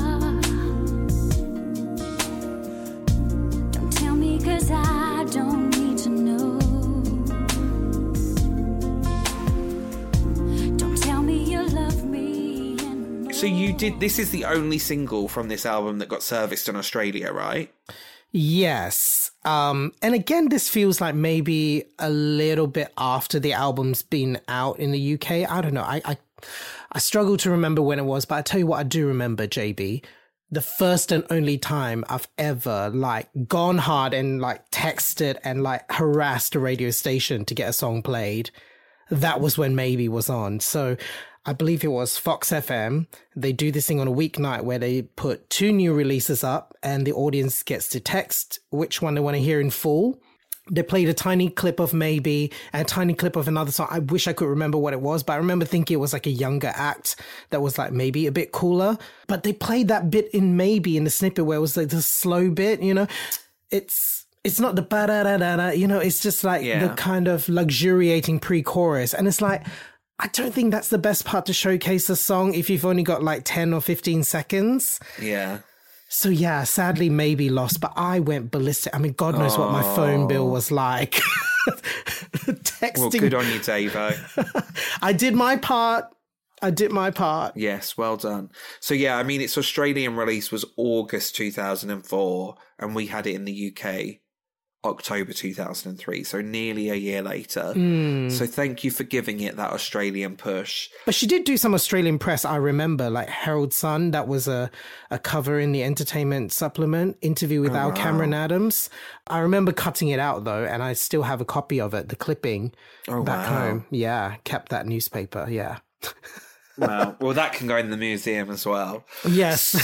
Don't tell me 'cause I don't need to know. Don't tell me you love me anymore. So you did, this is the only single from this album that got serviced in Australia, right? Yes. Um, and again, this feels like maybe a little bit after the album's been out in the U K. I don't know. I, I, I struggle to remember when it was, but I tell you what I do remember, J B. The first and only time I've ever like gone hard and like texted and like harassed a radio station to get a song played. That was when Maybe was on. So I believe it was Fox F M. They do this thing on a weeknight where they put two new releases up and the audience gets to text which one they want to hear in full. They played a tiny clip of Maybe and a tiny clip of another song. I wish I could remember what it was, but I remember thinking it was like a younger act that was like maybe a bit cooler. But they played that bit in Maybe in the snippet where it was like the slow bit, you know? It's it's not the ba-da-da-da-da, you know? It's just like Yeah. the kind of luxuriating pre-chorus. And it's like, I don't think that's the best part to showcase a song if you've only got like ten or fifteen seconds. Yeah. So yeah, sadly Maybe lost, but I went ballistic. I mean, God knows what my phone bill was like. Texting. Well, good on you, Davo. I did my part. I did my part. Yes, well done. So yeah, I mean, its Australian release was August two thousand four, and we had it in the U K October two thousand three, so nearly a year later. Mm. So thank you for giving it that Australian push. But she did do some Australian press, I remember, like Herald Sun. That was a, a cover in the entertainment supplement, interview with Oh, Al wow. Cameron Adams. I remember cutting it out, though, and I still have a copy of it, the clipping, Oh, back wow. home. Yeah, kept that newspaper, yeah. Wow. Well, that can go in the museum as well. Yes.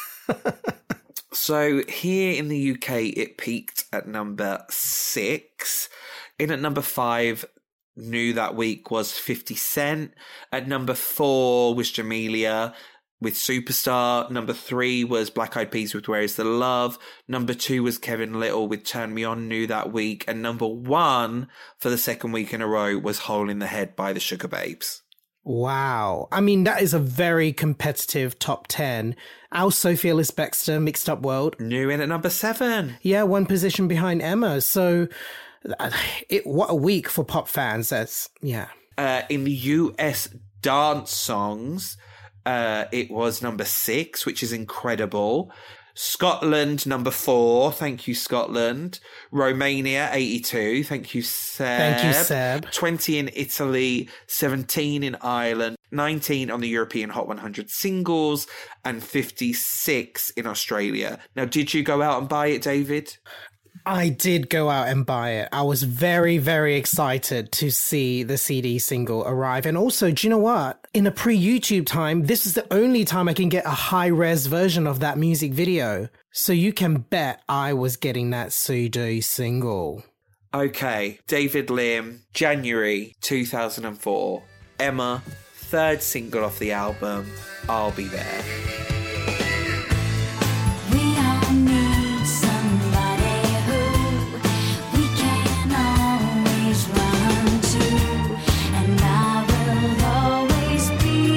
So here in the U K, it peaked at number six. In at number five, new that week was fifty Cent. At number four was Jamelia with Superstar. Number three was Black Eyed Peas with Where Is the Love. Number two was Kevin Little with Turn Me On, new that week. And number one for the second week in a row was Hole in the Head by the Sugar Babes. Wow. I mean, that is a very competitive top ten. Our Sophie Ellis-Bextor, Mixed Up World. New in at number seven. Yeah, one position behind Emma. So, uh, it, what a week for pop fans. That's, yeah. Uh, in the U S dance songs, uh, it was number six, which is incredible. Scotland, number four. Thank you, Scotland. Romania, eighty-two. Thank you, Seb. Thank you, Seb. twenty in Italy, seventeen in Ireland. nineteen on the European Hot one hundred singles, and fifty-six in Australia. Now, did you go out and buy it, David? I did go out and buy it. I was very, very excited to see the C D single arrive. And also, do you know what? In a pre-YouTube time, this is the only time I can get a high-res version of that music video. So you can bet I was getting that C D single. Okay, David Lim, January two thousand four. Emma, third single off the album, I'll Be There. We all need somebody who we can always run to, and I will always be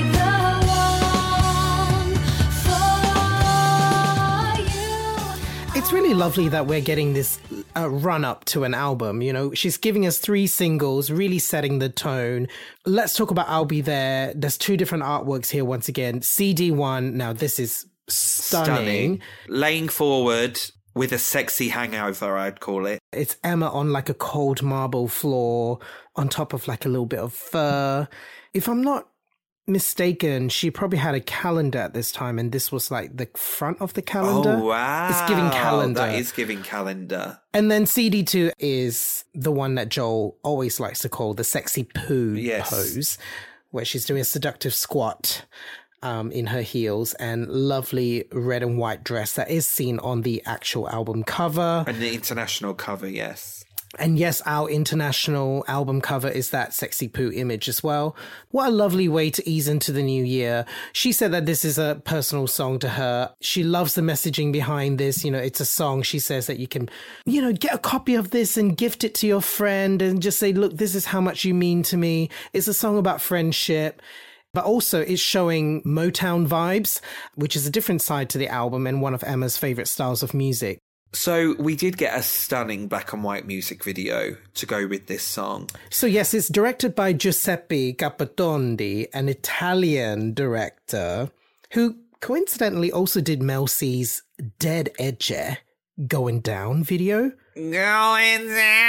the one for you. It's really lovely that we're getting this uh, run up to an album. You know, she's giving us three singles, really setting the tone. Let's talk about I'll Be There. There's two different artworks here once again. C D one, now this is stunning. Stunning. Laying forward with a sexy hangover, I'd call it. It's Emma on like a cold marble floor on top of like a little bit of fur. If I'm not mistaken, she probably had a calendar at this time, and this was like the front of the calendar. Oh, wow. It's giving calendar. That is giving calendar. And then C D two is the one that Joel always likes to call the sexy poo Yes. pose, where she's doing a seductive squat um, in her heels and lovely red and white dress that is seen on the actual album cover. And the international cover, yes. And yes, our international album cover is that sexy poo image as well. What a lovely way to ease into the new year. She said that this is a personal song to her. She loves the messaging behind this. You know, it's a song. She says that you can, you know, get a copy of this and gift it to your friend and just say, look, this is how much you mean to me. It's a song about friendship. But also it's showing Motown vibes, which is a different side to the album and one of Emma's favorite styles of music. So we did get a stunning black and white music video to go with this song. So yes, it's directed by Giuseppe Capotondi, an Italian director who coincidentally also did Mel C's Dead Edge Going Down video. Going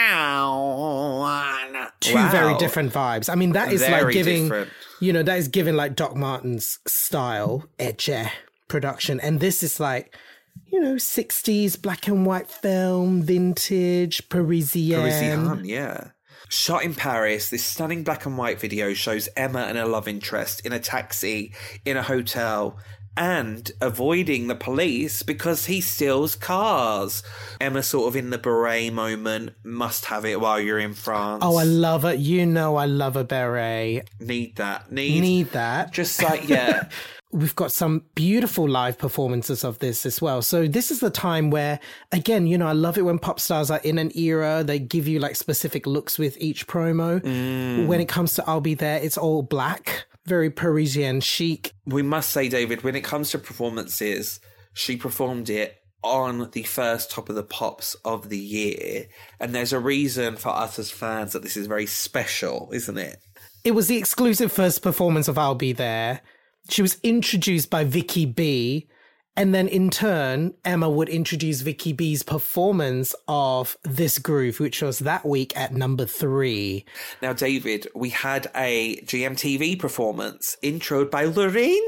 down. Two Wow. very different vibes. I mean, that is Very like giving, different. you know, that is giving like Doc Martens style Edge production. And this is like, you know, sixties black and white film, vintage, Parisian. Parisian, yeah. Shot in Paris, this stunning black and white video shows Emma and her love interest in a taxi in a hotel and avoiding the police because he steals cars. Emma sort of in the beret moment, must have it while you're in France. Oh, I love it. You know I love a beret. Need that. Need, Need that. Just like, yeah. We've got some beautiful live performances of this as well. So this is the time where, again, you know, I love it when pop stars are in an era. They give you like specific looks with each promo. Mm. When it comes to I'll Be There, it's all black, very Parisian chic. We must say, David, when it comes to performances, she performed it on the first Top of the Pops of the year. And there's a reason for us as fans that this is very special, isn't it? It was the exclusive first performance of I'll Be There. She was introduced by Vicky B, and then in turn, Emma would introduce Vicky B's performance of This Groove, which was that week at number three. Now, David, we had a G M T V performance introed by Lorraine.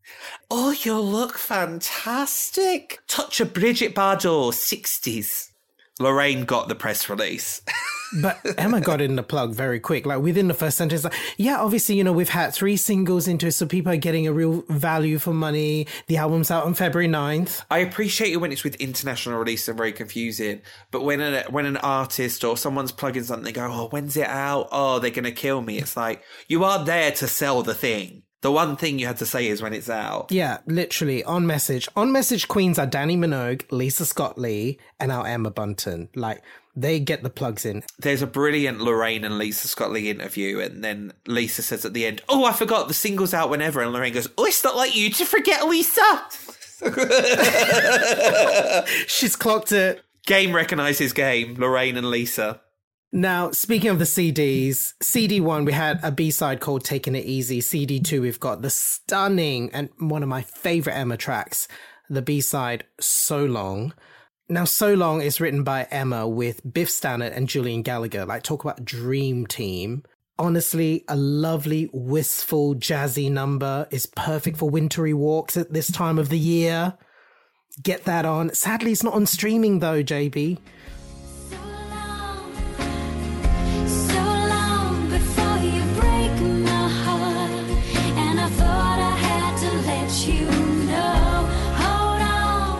Oh, you look fantastic. Touch of Bridget Bardot, sixties. Lorraine got the press release. But Emma got in the plug very quick. Like within the first sentence, like, yeah, obviously, you know, we've had three singles into it, so people are getting a real value for money. The album's out on February ninth. I appreciate it when it's with international release and very confusing. But when a, when an artist or someone's plugging something, they go, oh, when's it out? Oh, they're going to kill me. It's like, you are there to sell the thing. The one thing you had to say is when it's out. Yeah, literally, on message. On message queens are Danny Minogue, Lisa Scott Lee, and our Emma Bunton. Like, they get the plugs in. There's a brilliant Lorraine and Lisa Scott Lee interview, and then Lisa says at the end, oh, I forgot the single's out whenever. And Lorraine goes, oh, it's not like you to forget, Lisa. She's clocked it. Game recognises game, Lorraine and Lisa. Now, speaking of the C Ds, C D one, we had a B-side called Taking It Easy. C D two, we've got the stunning and one of my favourite Emma tracks, the B-side, So Long. Now, So Long is written by Emma with Biff Stannard and Julian Gallagher. Like, talk about dream team. Honestly, a lovely, wistful, jazzy number is perfect for wintry walks at this time of the year. Get that on. Sadly, it's not on streaming though, J B. So long, so long before you break my heart, and I thought I had to let you know. Hold on,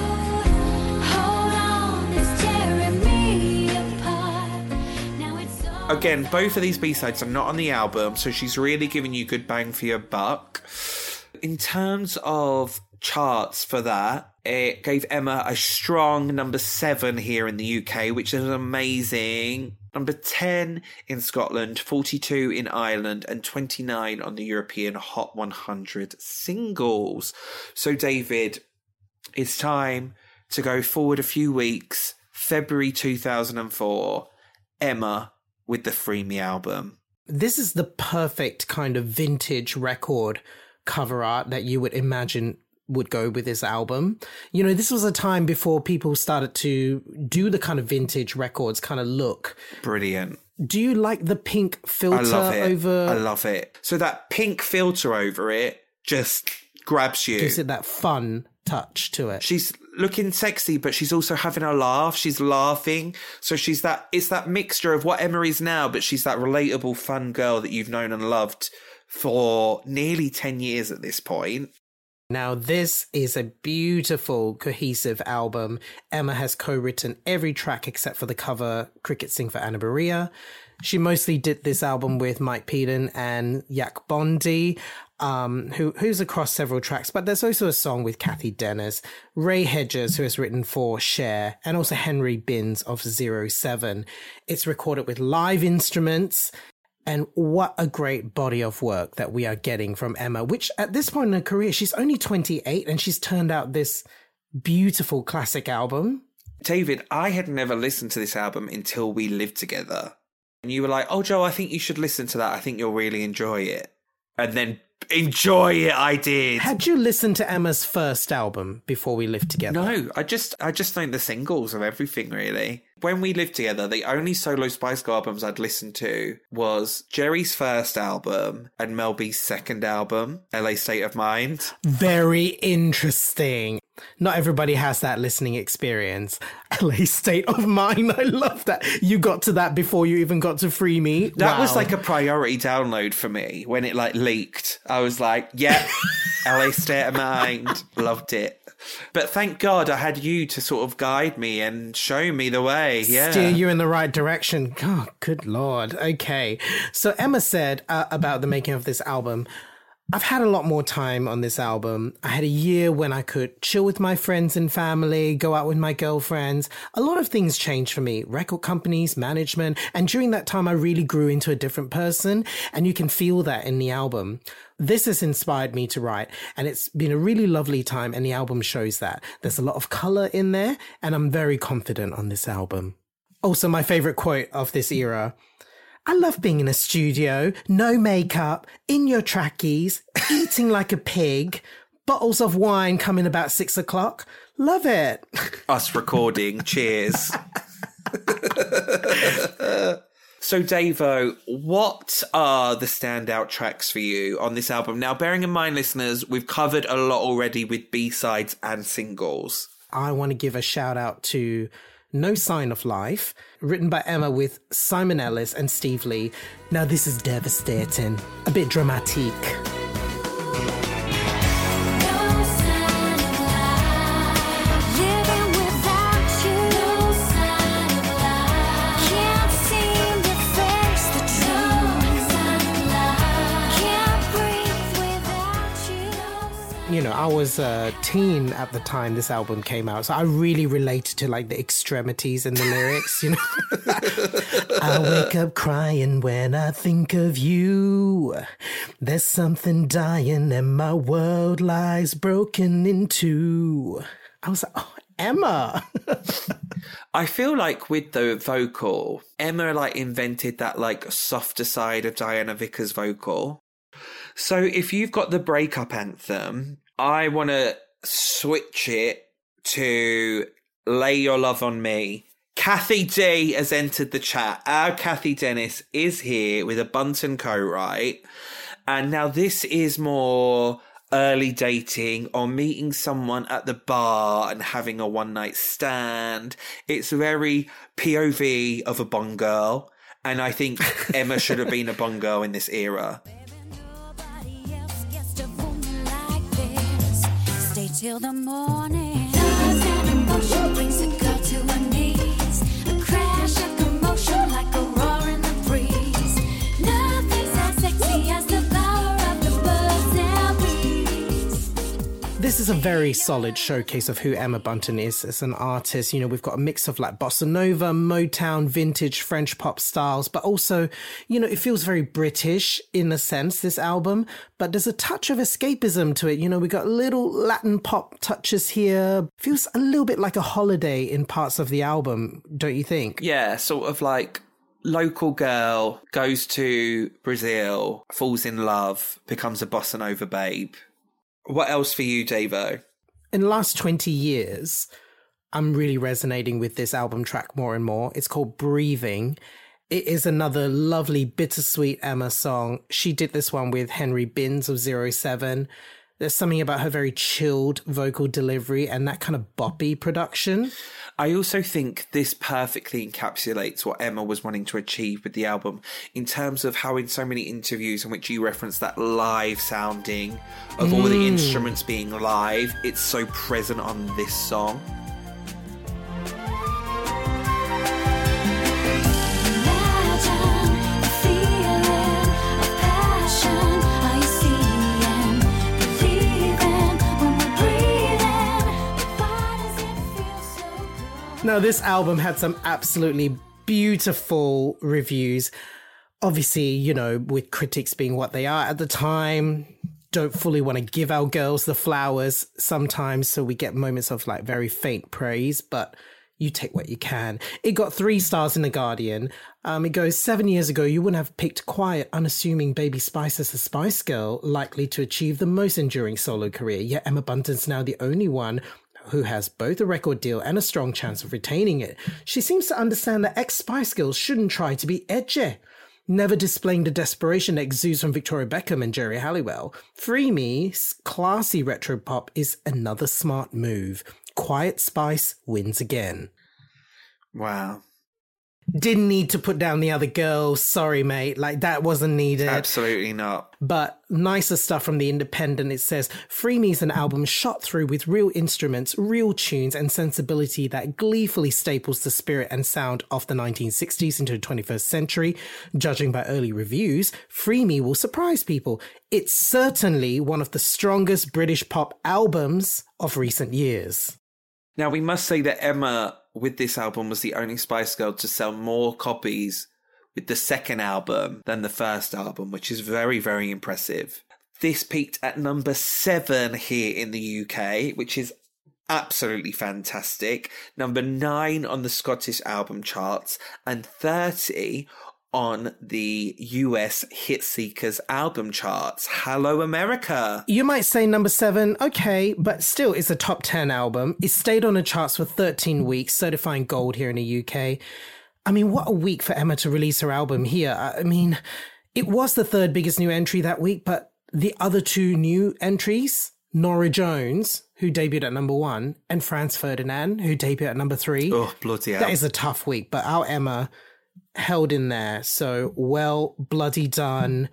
hold, hold on, it's tearing me apart. Now it's all Again, both of these B-sides are not on the album, so she's really giving you good bang for your buck. In terms of charts for that, it gave Emma a strong number seven here in the U K, which is amazing. Number ten in Scotland, forty-two in Ireland, and twenty-nine on the European Hot one hundred singles. So, David, it's time to go forward a few weeks. February two thousand four, Emma with the Free Me album. This is the perfect kind of vintage record cover art that you would imagine would go with this album. You know, this was a time before people started to do the kind of vintage records kind of look. Brilliant. Do you like the pink filter I love it. over? I love it. So that pink filter over it just grabs you. Gives it that fun touch to it. She's looking sexy, but she's also having a laugh. She's laughing. So she's that, it's that mixture of what Emma is now, but she's that relatable, fun girl that you've known and loved for nearly ten years at this point. Now, this is a beautiful, cohesive album. Emma has co-written every track except for the cover, Cricket Sing for Anna Maria. She mostly did this album with Mike Peden and Yak Bondi, um, who who's across several tracks, but there's also a song with Kathy Dennis, Ray Hedges, who has written for Cher, and also Henry Binns of Zero Seven. It's recorded with live instruments. And what a great body of work that we are getting from Emma, which at this point in her career, she's only twenty-eight and she's turned out this beautiful classic album. David, I had never listened to this album until we lived together. And you were like, oh, Joe, I think you should listen to that. I think you'll really enjoy it. And then enjoy it, I did. Had you listened to Emma's first album before we lived together? No, I just I just know the singles of everything, really. When we lived together, the only solo Spice Girl albums I'd listened to was Jerry's first album and Mel B's second album, L A State of Mind. Very interesting. Not everybody has that listening experience. L A State of Mind. I love that. You got to that before you even got to Free Me. That Wow. was like a priority download for me when it like leaked. I was like, yep, L A State of Mind. Loved it. But thank God I had you to sort of guide me and show me the way. Yeah. Steer you in the right direction. Oh, good Lord. Okay. So Emma said uh, about the making of this album, I've had a lot more time on this album. I had a year when I could chill with my friends and family, go out with my girlfriends. A lot of things changed for me, record companies, management. And during that time, I really grew into a different person. And you can feel that in the album. This has inspired me to write, and it's been a really lovely time, and the album shows that. There's a lot of color in there, and I'm very confident on this album. Also, my favorite quote of this era. I love being in a studio, no makeup, in your trackies, eating like a pig, bottles of wine coming about six o'clock. Love it. Us recording. Cheers. So, Davo, what are the standout tracks for you on this album? Now, bearing in mind, listeners, we've covered a lot already with B-sides and singles. I want to give a shout out to No Sign of Life, written by Emma with Simon Ellis and Steve Lee. Now, this is devastating, a bit dramatic. no sign of life. Living without you, no sign of life. Can't seem to face the truth, no sign of life. Can't breathe without you, no sign. You know, I was a teen at the time this album came out, so I really related to like the extremities in the lyrics, you know. I wake up crying when I think of you. There's something dying and my world lies broken in two. I was like, oh, Emma. I feel like with the vocal, Emma like invented that like softer side of Diana Vickers' vocal. So if you've got the breakup anthem, I want to switch it to Lay Your Love on Me, Kathy D has entered the chat. Our Kathy Dennis is here with a Bunton co-write. And now this is more early dating or meeting someone at the bar and having a one-night stand. It's very P O V of a Bond girl. And I think Emma should have been a Bond girl in this era. Nobody else gets to fool me like this. Stay till the morning. Love and emotion brings a girl to her knees. A crash, a commotion like a roar in the breeze. Nothing's as sexy as the power of the birds and bees. This is a very solid showcase of who Emma Bunton is as an artist. You know, we've got a mix of like bossa nova, Motown, vintage French pop styles, but also, you know, it feels very British in a sense, this album, but there's a touch of escapism to it. You know, we got little Latin pop touches here. Feels a little bit like a holiday in parts of the album, don't you think? Yeah, sort of like local girl goes to Brazil, falls in love, becomes a bossa nova babe. What else for you, Davo? In the last twenty years, I'm really resonating with this album track more and more. It's called Breathing. It is another lovely, bittersweet Emma song. She did this one with Henry Binns of zero seven. There's something about her very chilled vocal delivery and that kind of boppy production. I also think this perfectly encapsulates what Emma was wanting to achieve with the album in terms of how in so many interviews in which you reference that live sounding of mm. all the instruments being live, it's so present on this song. Now, this album had some absolutely beautiful reviews. Obviously, you know, with critics being what they are at the time, don't fully want to give our girls the flowers sometimes, so we get moments of like very faint praise, but you take what you can. It got three stars in The Guardian. Um, it goes, seven years ago, you wouldn't have picked quiet, unassuming Baby Spice as a Spice Girl likely to achieve the most enduring solo career, yet Emma Bunton's now the only one who has both a record deal and a strong chance of retaining it. She seems to understand that ex-Spice Girls shouldn't try to be edgy, never displaying the desperation that exudes from Victoria Beckham and Jerry Halliwell. Free Me's classy retro pop is another smart move. Quiet Spice wins again. Wow. Didn't need to put down the other girls. Sorry, mate. Like, that wasn't needed. Absolutely not. But nicer stuff from The Independent. It says, Free Me is an album shot through with real instruments, real tunes, and sensibility that gleefully staples the spirit and sound of the nineteen sixties into the twenty-first century. Judging by early reviews, Free Me will surprise people. It's certainly one of the strongest British pop albums of recent years. Now, we must say that Emma, with this album, was the only Spice Girl to sell more copies with the second album than the first album, which is very, very impressive. This peaked at number seven here in the U K, which is absolutely fantastic. Number nine on the Scottish album charts and thirty on the U S Hit Seekers album charts. Hello, America. You might say number seven, okay, but still it's a top ten album. It stayed on the charts for thirteen weeks, certifying gold here in the U K. I mean, what a week for Emma to release her album here. I mean, it was the third biggest new entry that week, but the other two new entries, Norah Jones, who debuted at number one, and Franz Ferdinand, who debuted at number three. Oh, bloody hell. That is a tough week, but our Emma held in there. So well bloody done.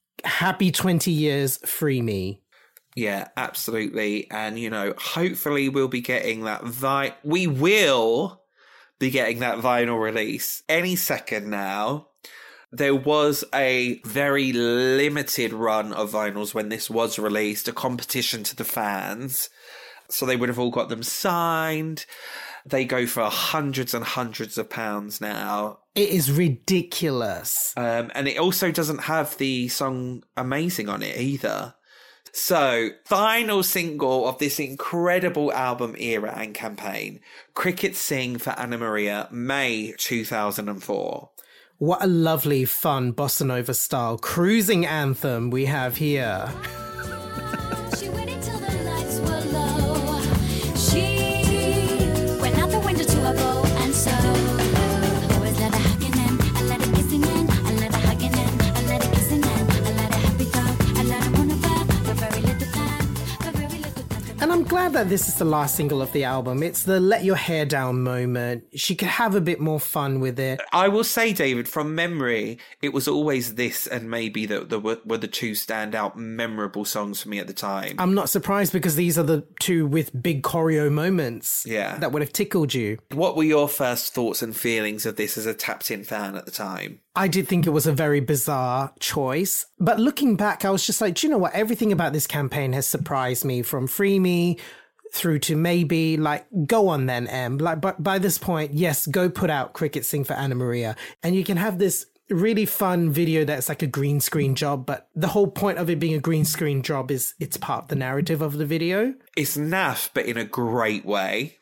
Happy twenty years, Free Me. Yeah, absolutely. And, you know, hopefully we'll be getting that vi- we will be getting that vinyl release any second now. There was a very limited run of vinyls when this was released, a competition to the fans. So they would have all got them signed. They go for hundreds and hundreds of pounds now. It is ridiculous. Um, and it also doesn't have the song Amazing on it either. So, final single of this incredible album era and campaign, Cricket Sing for Anna Maria, May two thousand four. What a lovely, fun, bossa nova style cruising anthem we have here. She waited till the lights were low. She went out the window to a bow and so glad that this is the last single of the album. It's the let your hair down moment. She could have a bit more fun with it. I will say, David, from memory, it was always this and maybe that the, were, were the two standout memorable songs for me at the time. I'm not surprised because these are the two with big choreo moments Yeah. that would have tickled you. What were your first thoughts and feelings of this as a tapped-in fan at the time? I did think it was a very bizarre choice. But looking back, I was just like, do you know what? Everything about this campaign has surprised me, from Free Me through to Maybe. Like, go on then, Em. Like, but by this point, yes, go put out Cricket Sing for Anna Maria. And you can have this really fun video that's like a green screen job. But the whole point of it being a green screen job is it's part of the narrative of the video. It's naff, but in a great way.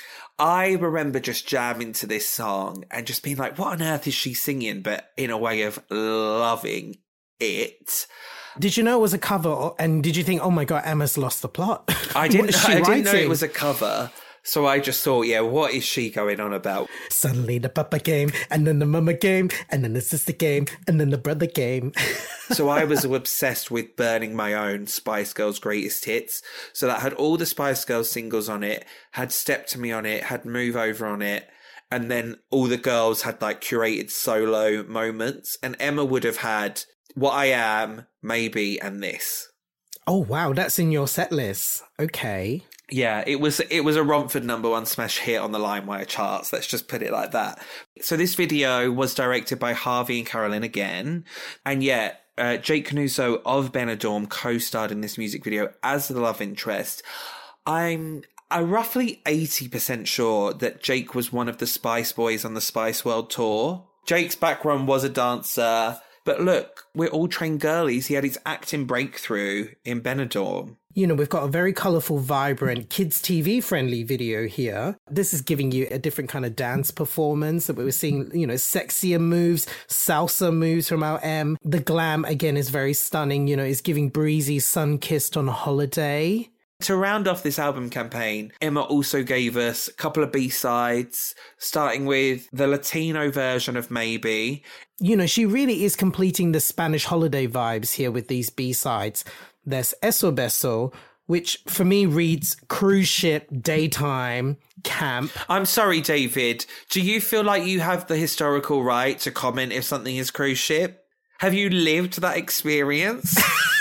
I remember just jamming to this song and just being like, what on earth is she singing? But in a way of loving it. Did you know it was a cover? And did you think, oh my God, Emma's lost the plot? I didn't, What is she I didn't know writing? it was a cover. So I just thought, yeah, what is she going on about? Suddenly the papa came, and then the mama came, and then the sister came, and then the brother came. So I was obsessed with burning my own Spice Girls Greatest Hits. So that had all the Spice Girls singles on it, had Step to Me on it, had Move Over on it. And then all the girls had like curated solo moments. And Emma would have had What I Am, Maybe, and this. Oh, wow, that's in your set list. Okay. Yeah, it was it was a Romford number one smash hit on the LimeWire charts. Let's just put it like that. So this video was directed by Harvey and Carolyn again. And yet, uh, Jake Canuso of Benidorm co-starred in this music video as the love interest. I'm I'm roughly eighty percent sure that Jake was one of the Spice Boys on the Spice World tour. Jake's background was a dancer. But look, we're all trained girlies. He had his acting breakthrough in Benidorm. You know, we've got a very colourful, vibrant, kids' T V-friendly video here. This is giving you a different kind of dance performance that we were seeing, you know, sexier moves, salsa moves from our M. The glam, again, is very stunning, you know, is giving breezy, sun-kissed on a holiday. To round off this album campaign, Emma also gave us a couple of B-sides, starting with the Latino version of Maybe. You know, she really is completing the Spanish holiday vibes here with these B-sides. There's Eso Beso, which for me reads cruise ship, daytime, camp. I'm sorry, David. Do you feel like you have the historical right to comment if something is cruise ship? Have you lived that experience?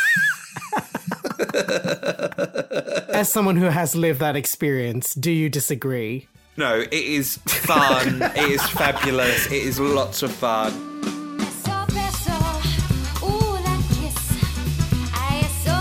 As someone who has lived that experience, do you disagree? No, it is fun. It is fabulous. It is lots of fun. Beso, beso, ooh, that kiss. Ay, eso,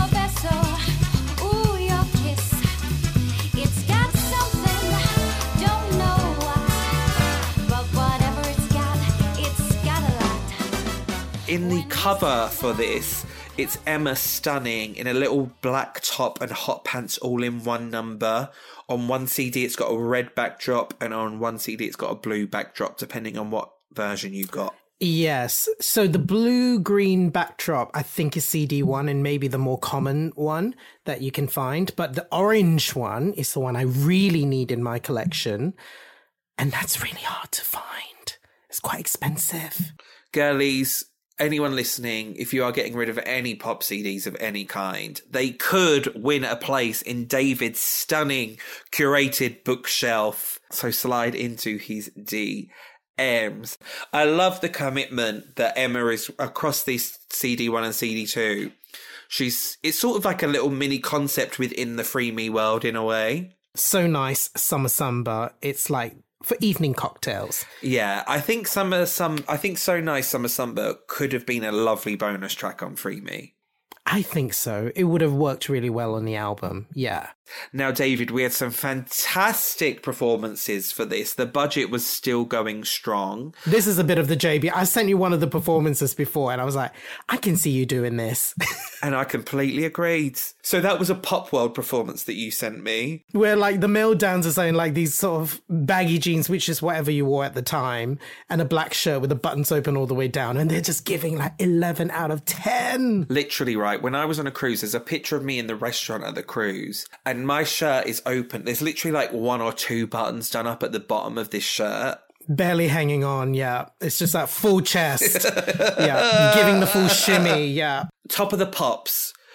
beso, ooh, your kiss. It's got something, don't know what, but whatever it's got, it's got a lot. In the cover for this, it's Emma stunning in a little black top and hot pants all in one number. On one C D, it's got a red backdrop, and on one C D, it's got a blue backdrop, depending on what version you got. Yes. So the blue-green backdrop, I think, is C D one and maybe the more common one that you can find. But the orange one is the one I really need in my collection. And that's really hard to find. It's quite expensive. Girlies, anyone listening, if you are getting rid of any pop C Ds of any kind, they could win a place in David's stunning curated bookshelf. So slide into his D Ms. I love the commitment that Emma is across these C D one and C D two. She's, it's sort of like a little mini concept within the Free Me world in a way. So nice, Summer Samba. It's like for evening cocktails. Yeah, I think Summer some I think So Nice Summer Samba could have been a lovely bonus track on Free Me. I think so. It would have worked really well on the album. Yeah. Now, David, we had some fantastic performances for this. The budget was still going strong. This is a bit of the J B. I sent you one of the performances before and I was like, I can see you doing this. And I completely agreed. So that was a Pop World performance that you sent me. Where like the male dancers are in like these sort of baggy jeans, which is whatever you wore at the time, and a black shirt with the buttons open all the way down. And they're just giving like eleven out of ten. Literally, right. When I was on a cruise, there's a picture of me in the restaurant at the cruise. And my shirt is open. There's literally like one or two buttons done up at the bottom of this shirt. Barely hanging on, yeah. It's just that full chest. Yeah, giving the full shimmy, yeah. Top of the Pops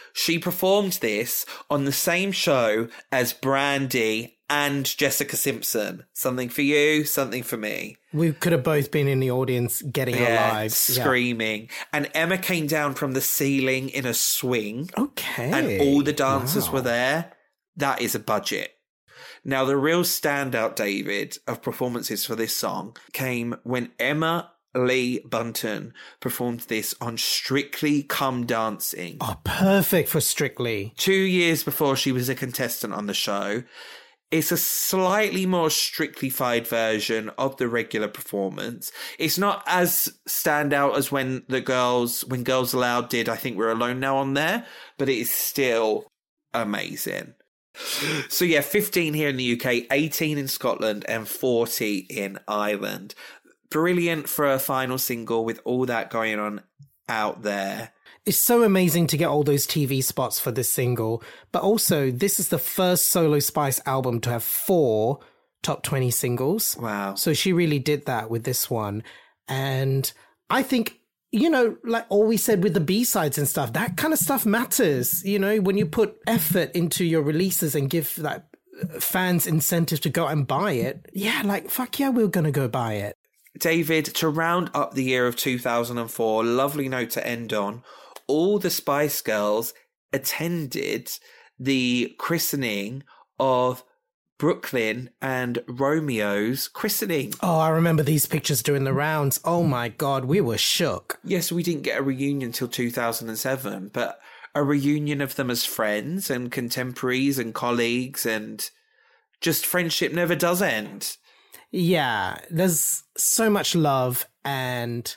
She performed this on the same show as Brandy and Jessica Simpson. Something for you, something for me. We could have both been in the audience getting Yeah, our lives. screaming. Yeah. And Emma came down from the ceiling in a swing. Okay. And all the dancers Wow. were there. That is a budget. Now, the real standout, David, of performances for this song came when Emma Lee Bunton performed this on Strictly Come Dancing. Oh, perfect for Strictly. Two years before she was a contestant on the show. It's a slightly more strictly-fied version of the regular performance. It's not as standout as when the girls, when Girls Aloud did I Think We're Alone Now on there, but it is still amazing. So yeah, fifteen here in the U K, eighteen in Scotland, and forty in Ireland. Brilliant for a final single with all that going on out there. It's so amazing to get all those T V spots for this single, but also this is the first solo Spice album to have four top twenty singles. Wow. So she really did that with this one. And I think, you know, like all we said with the B-sides and stuff, that kind of stuff matters. You know, when you put effort into your releases and give like fans incentive to go and buy it. Yeah, like, fuck yeah, we're going to go buy it. David, to round up the year of two thousand four, lovely note to end on, all the Spice Girls attended the christening of Brooklyn and Romeo's christening. Oh, I remember these pictures doing the rounds. Oh my God, we were shook. Yes, we didn't get a reunion till two thousand seven, but a reunion of them as friends and contemporaries and colleagues, and just friendship never does end. Yeah, there's so much love, and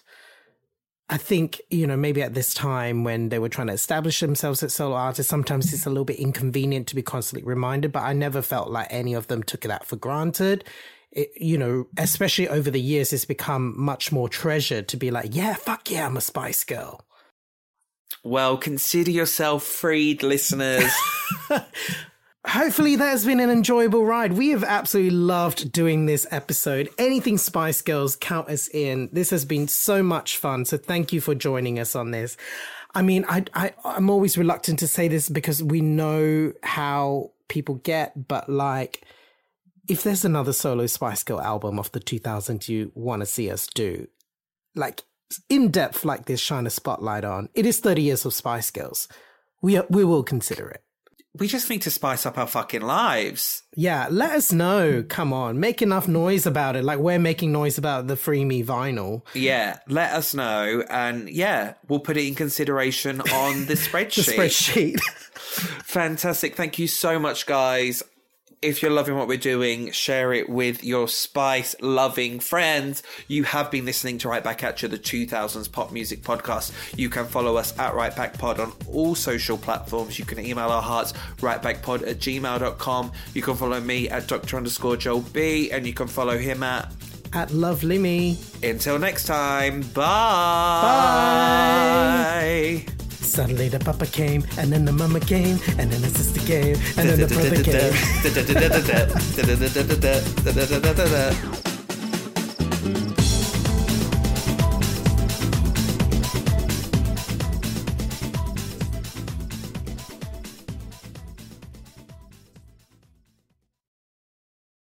I think, you know, maybe at this time when they were trying to establish themselves as solo artists, sometimes it's a little bit inconvenient to be constantly reminded, but I never felt like any of them took that for granted. It, you know, especially over the years, it's become much more treasured to be like, yeah, fuck yeah, I'm a Spice Girl. Well, consider yourself freed, listeners. Hopefully that has been an enjoyable ride. We have absolutely loved doing this episode. Anything Spice Girls, count us in. This has been so much fun. So thank you for joining us on this. I mean, I, I, I'm always reluctant to say this because we know how people get, but like, if there's another solo Spice Girl album of the two thousands you want to see us do, like in depth like this, shine a spotlight on, it is thirty years of Spice Girls. We, we will consider it. We just need to spice up our fucking lives. Yeah, let us know. Come on, make enough noise about it. Like we're making noise about the Free Me vinyl. Yeah, let us know. And yeah, we'll put it in consideration on the spreadsheet. The spreadsheet. Fantastic. Thank you so much, guys. If you're loving what we're doing, share it with your Spice-loving friends. You have been listening to Right Back At You, the two thousands pop music podcast. You can follow us at Right Back Pod on all social platforms. You can email our hearts, rightbackpod at gmail dot com. You can follow me at Doctor underscore Joel B, and you can follow him at... At Lovely Me. Until next time, bye! Bye! Suddenly the papa came, and then the mama came, and then the sister came, and then the brother came.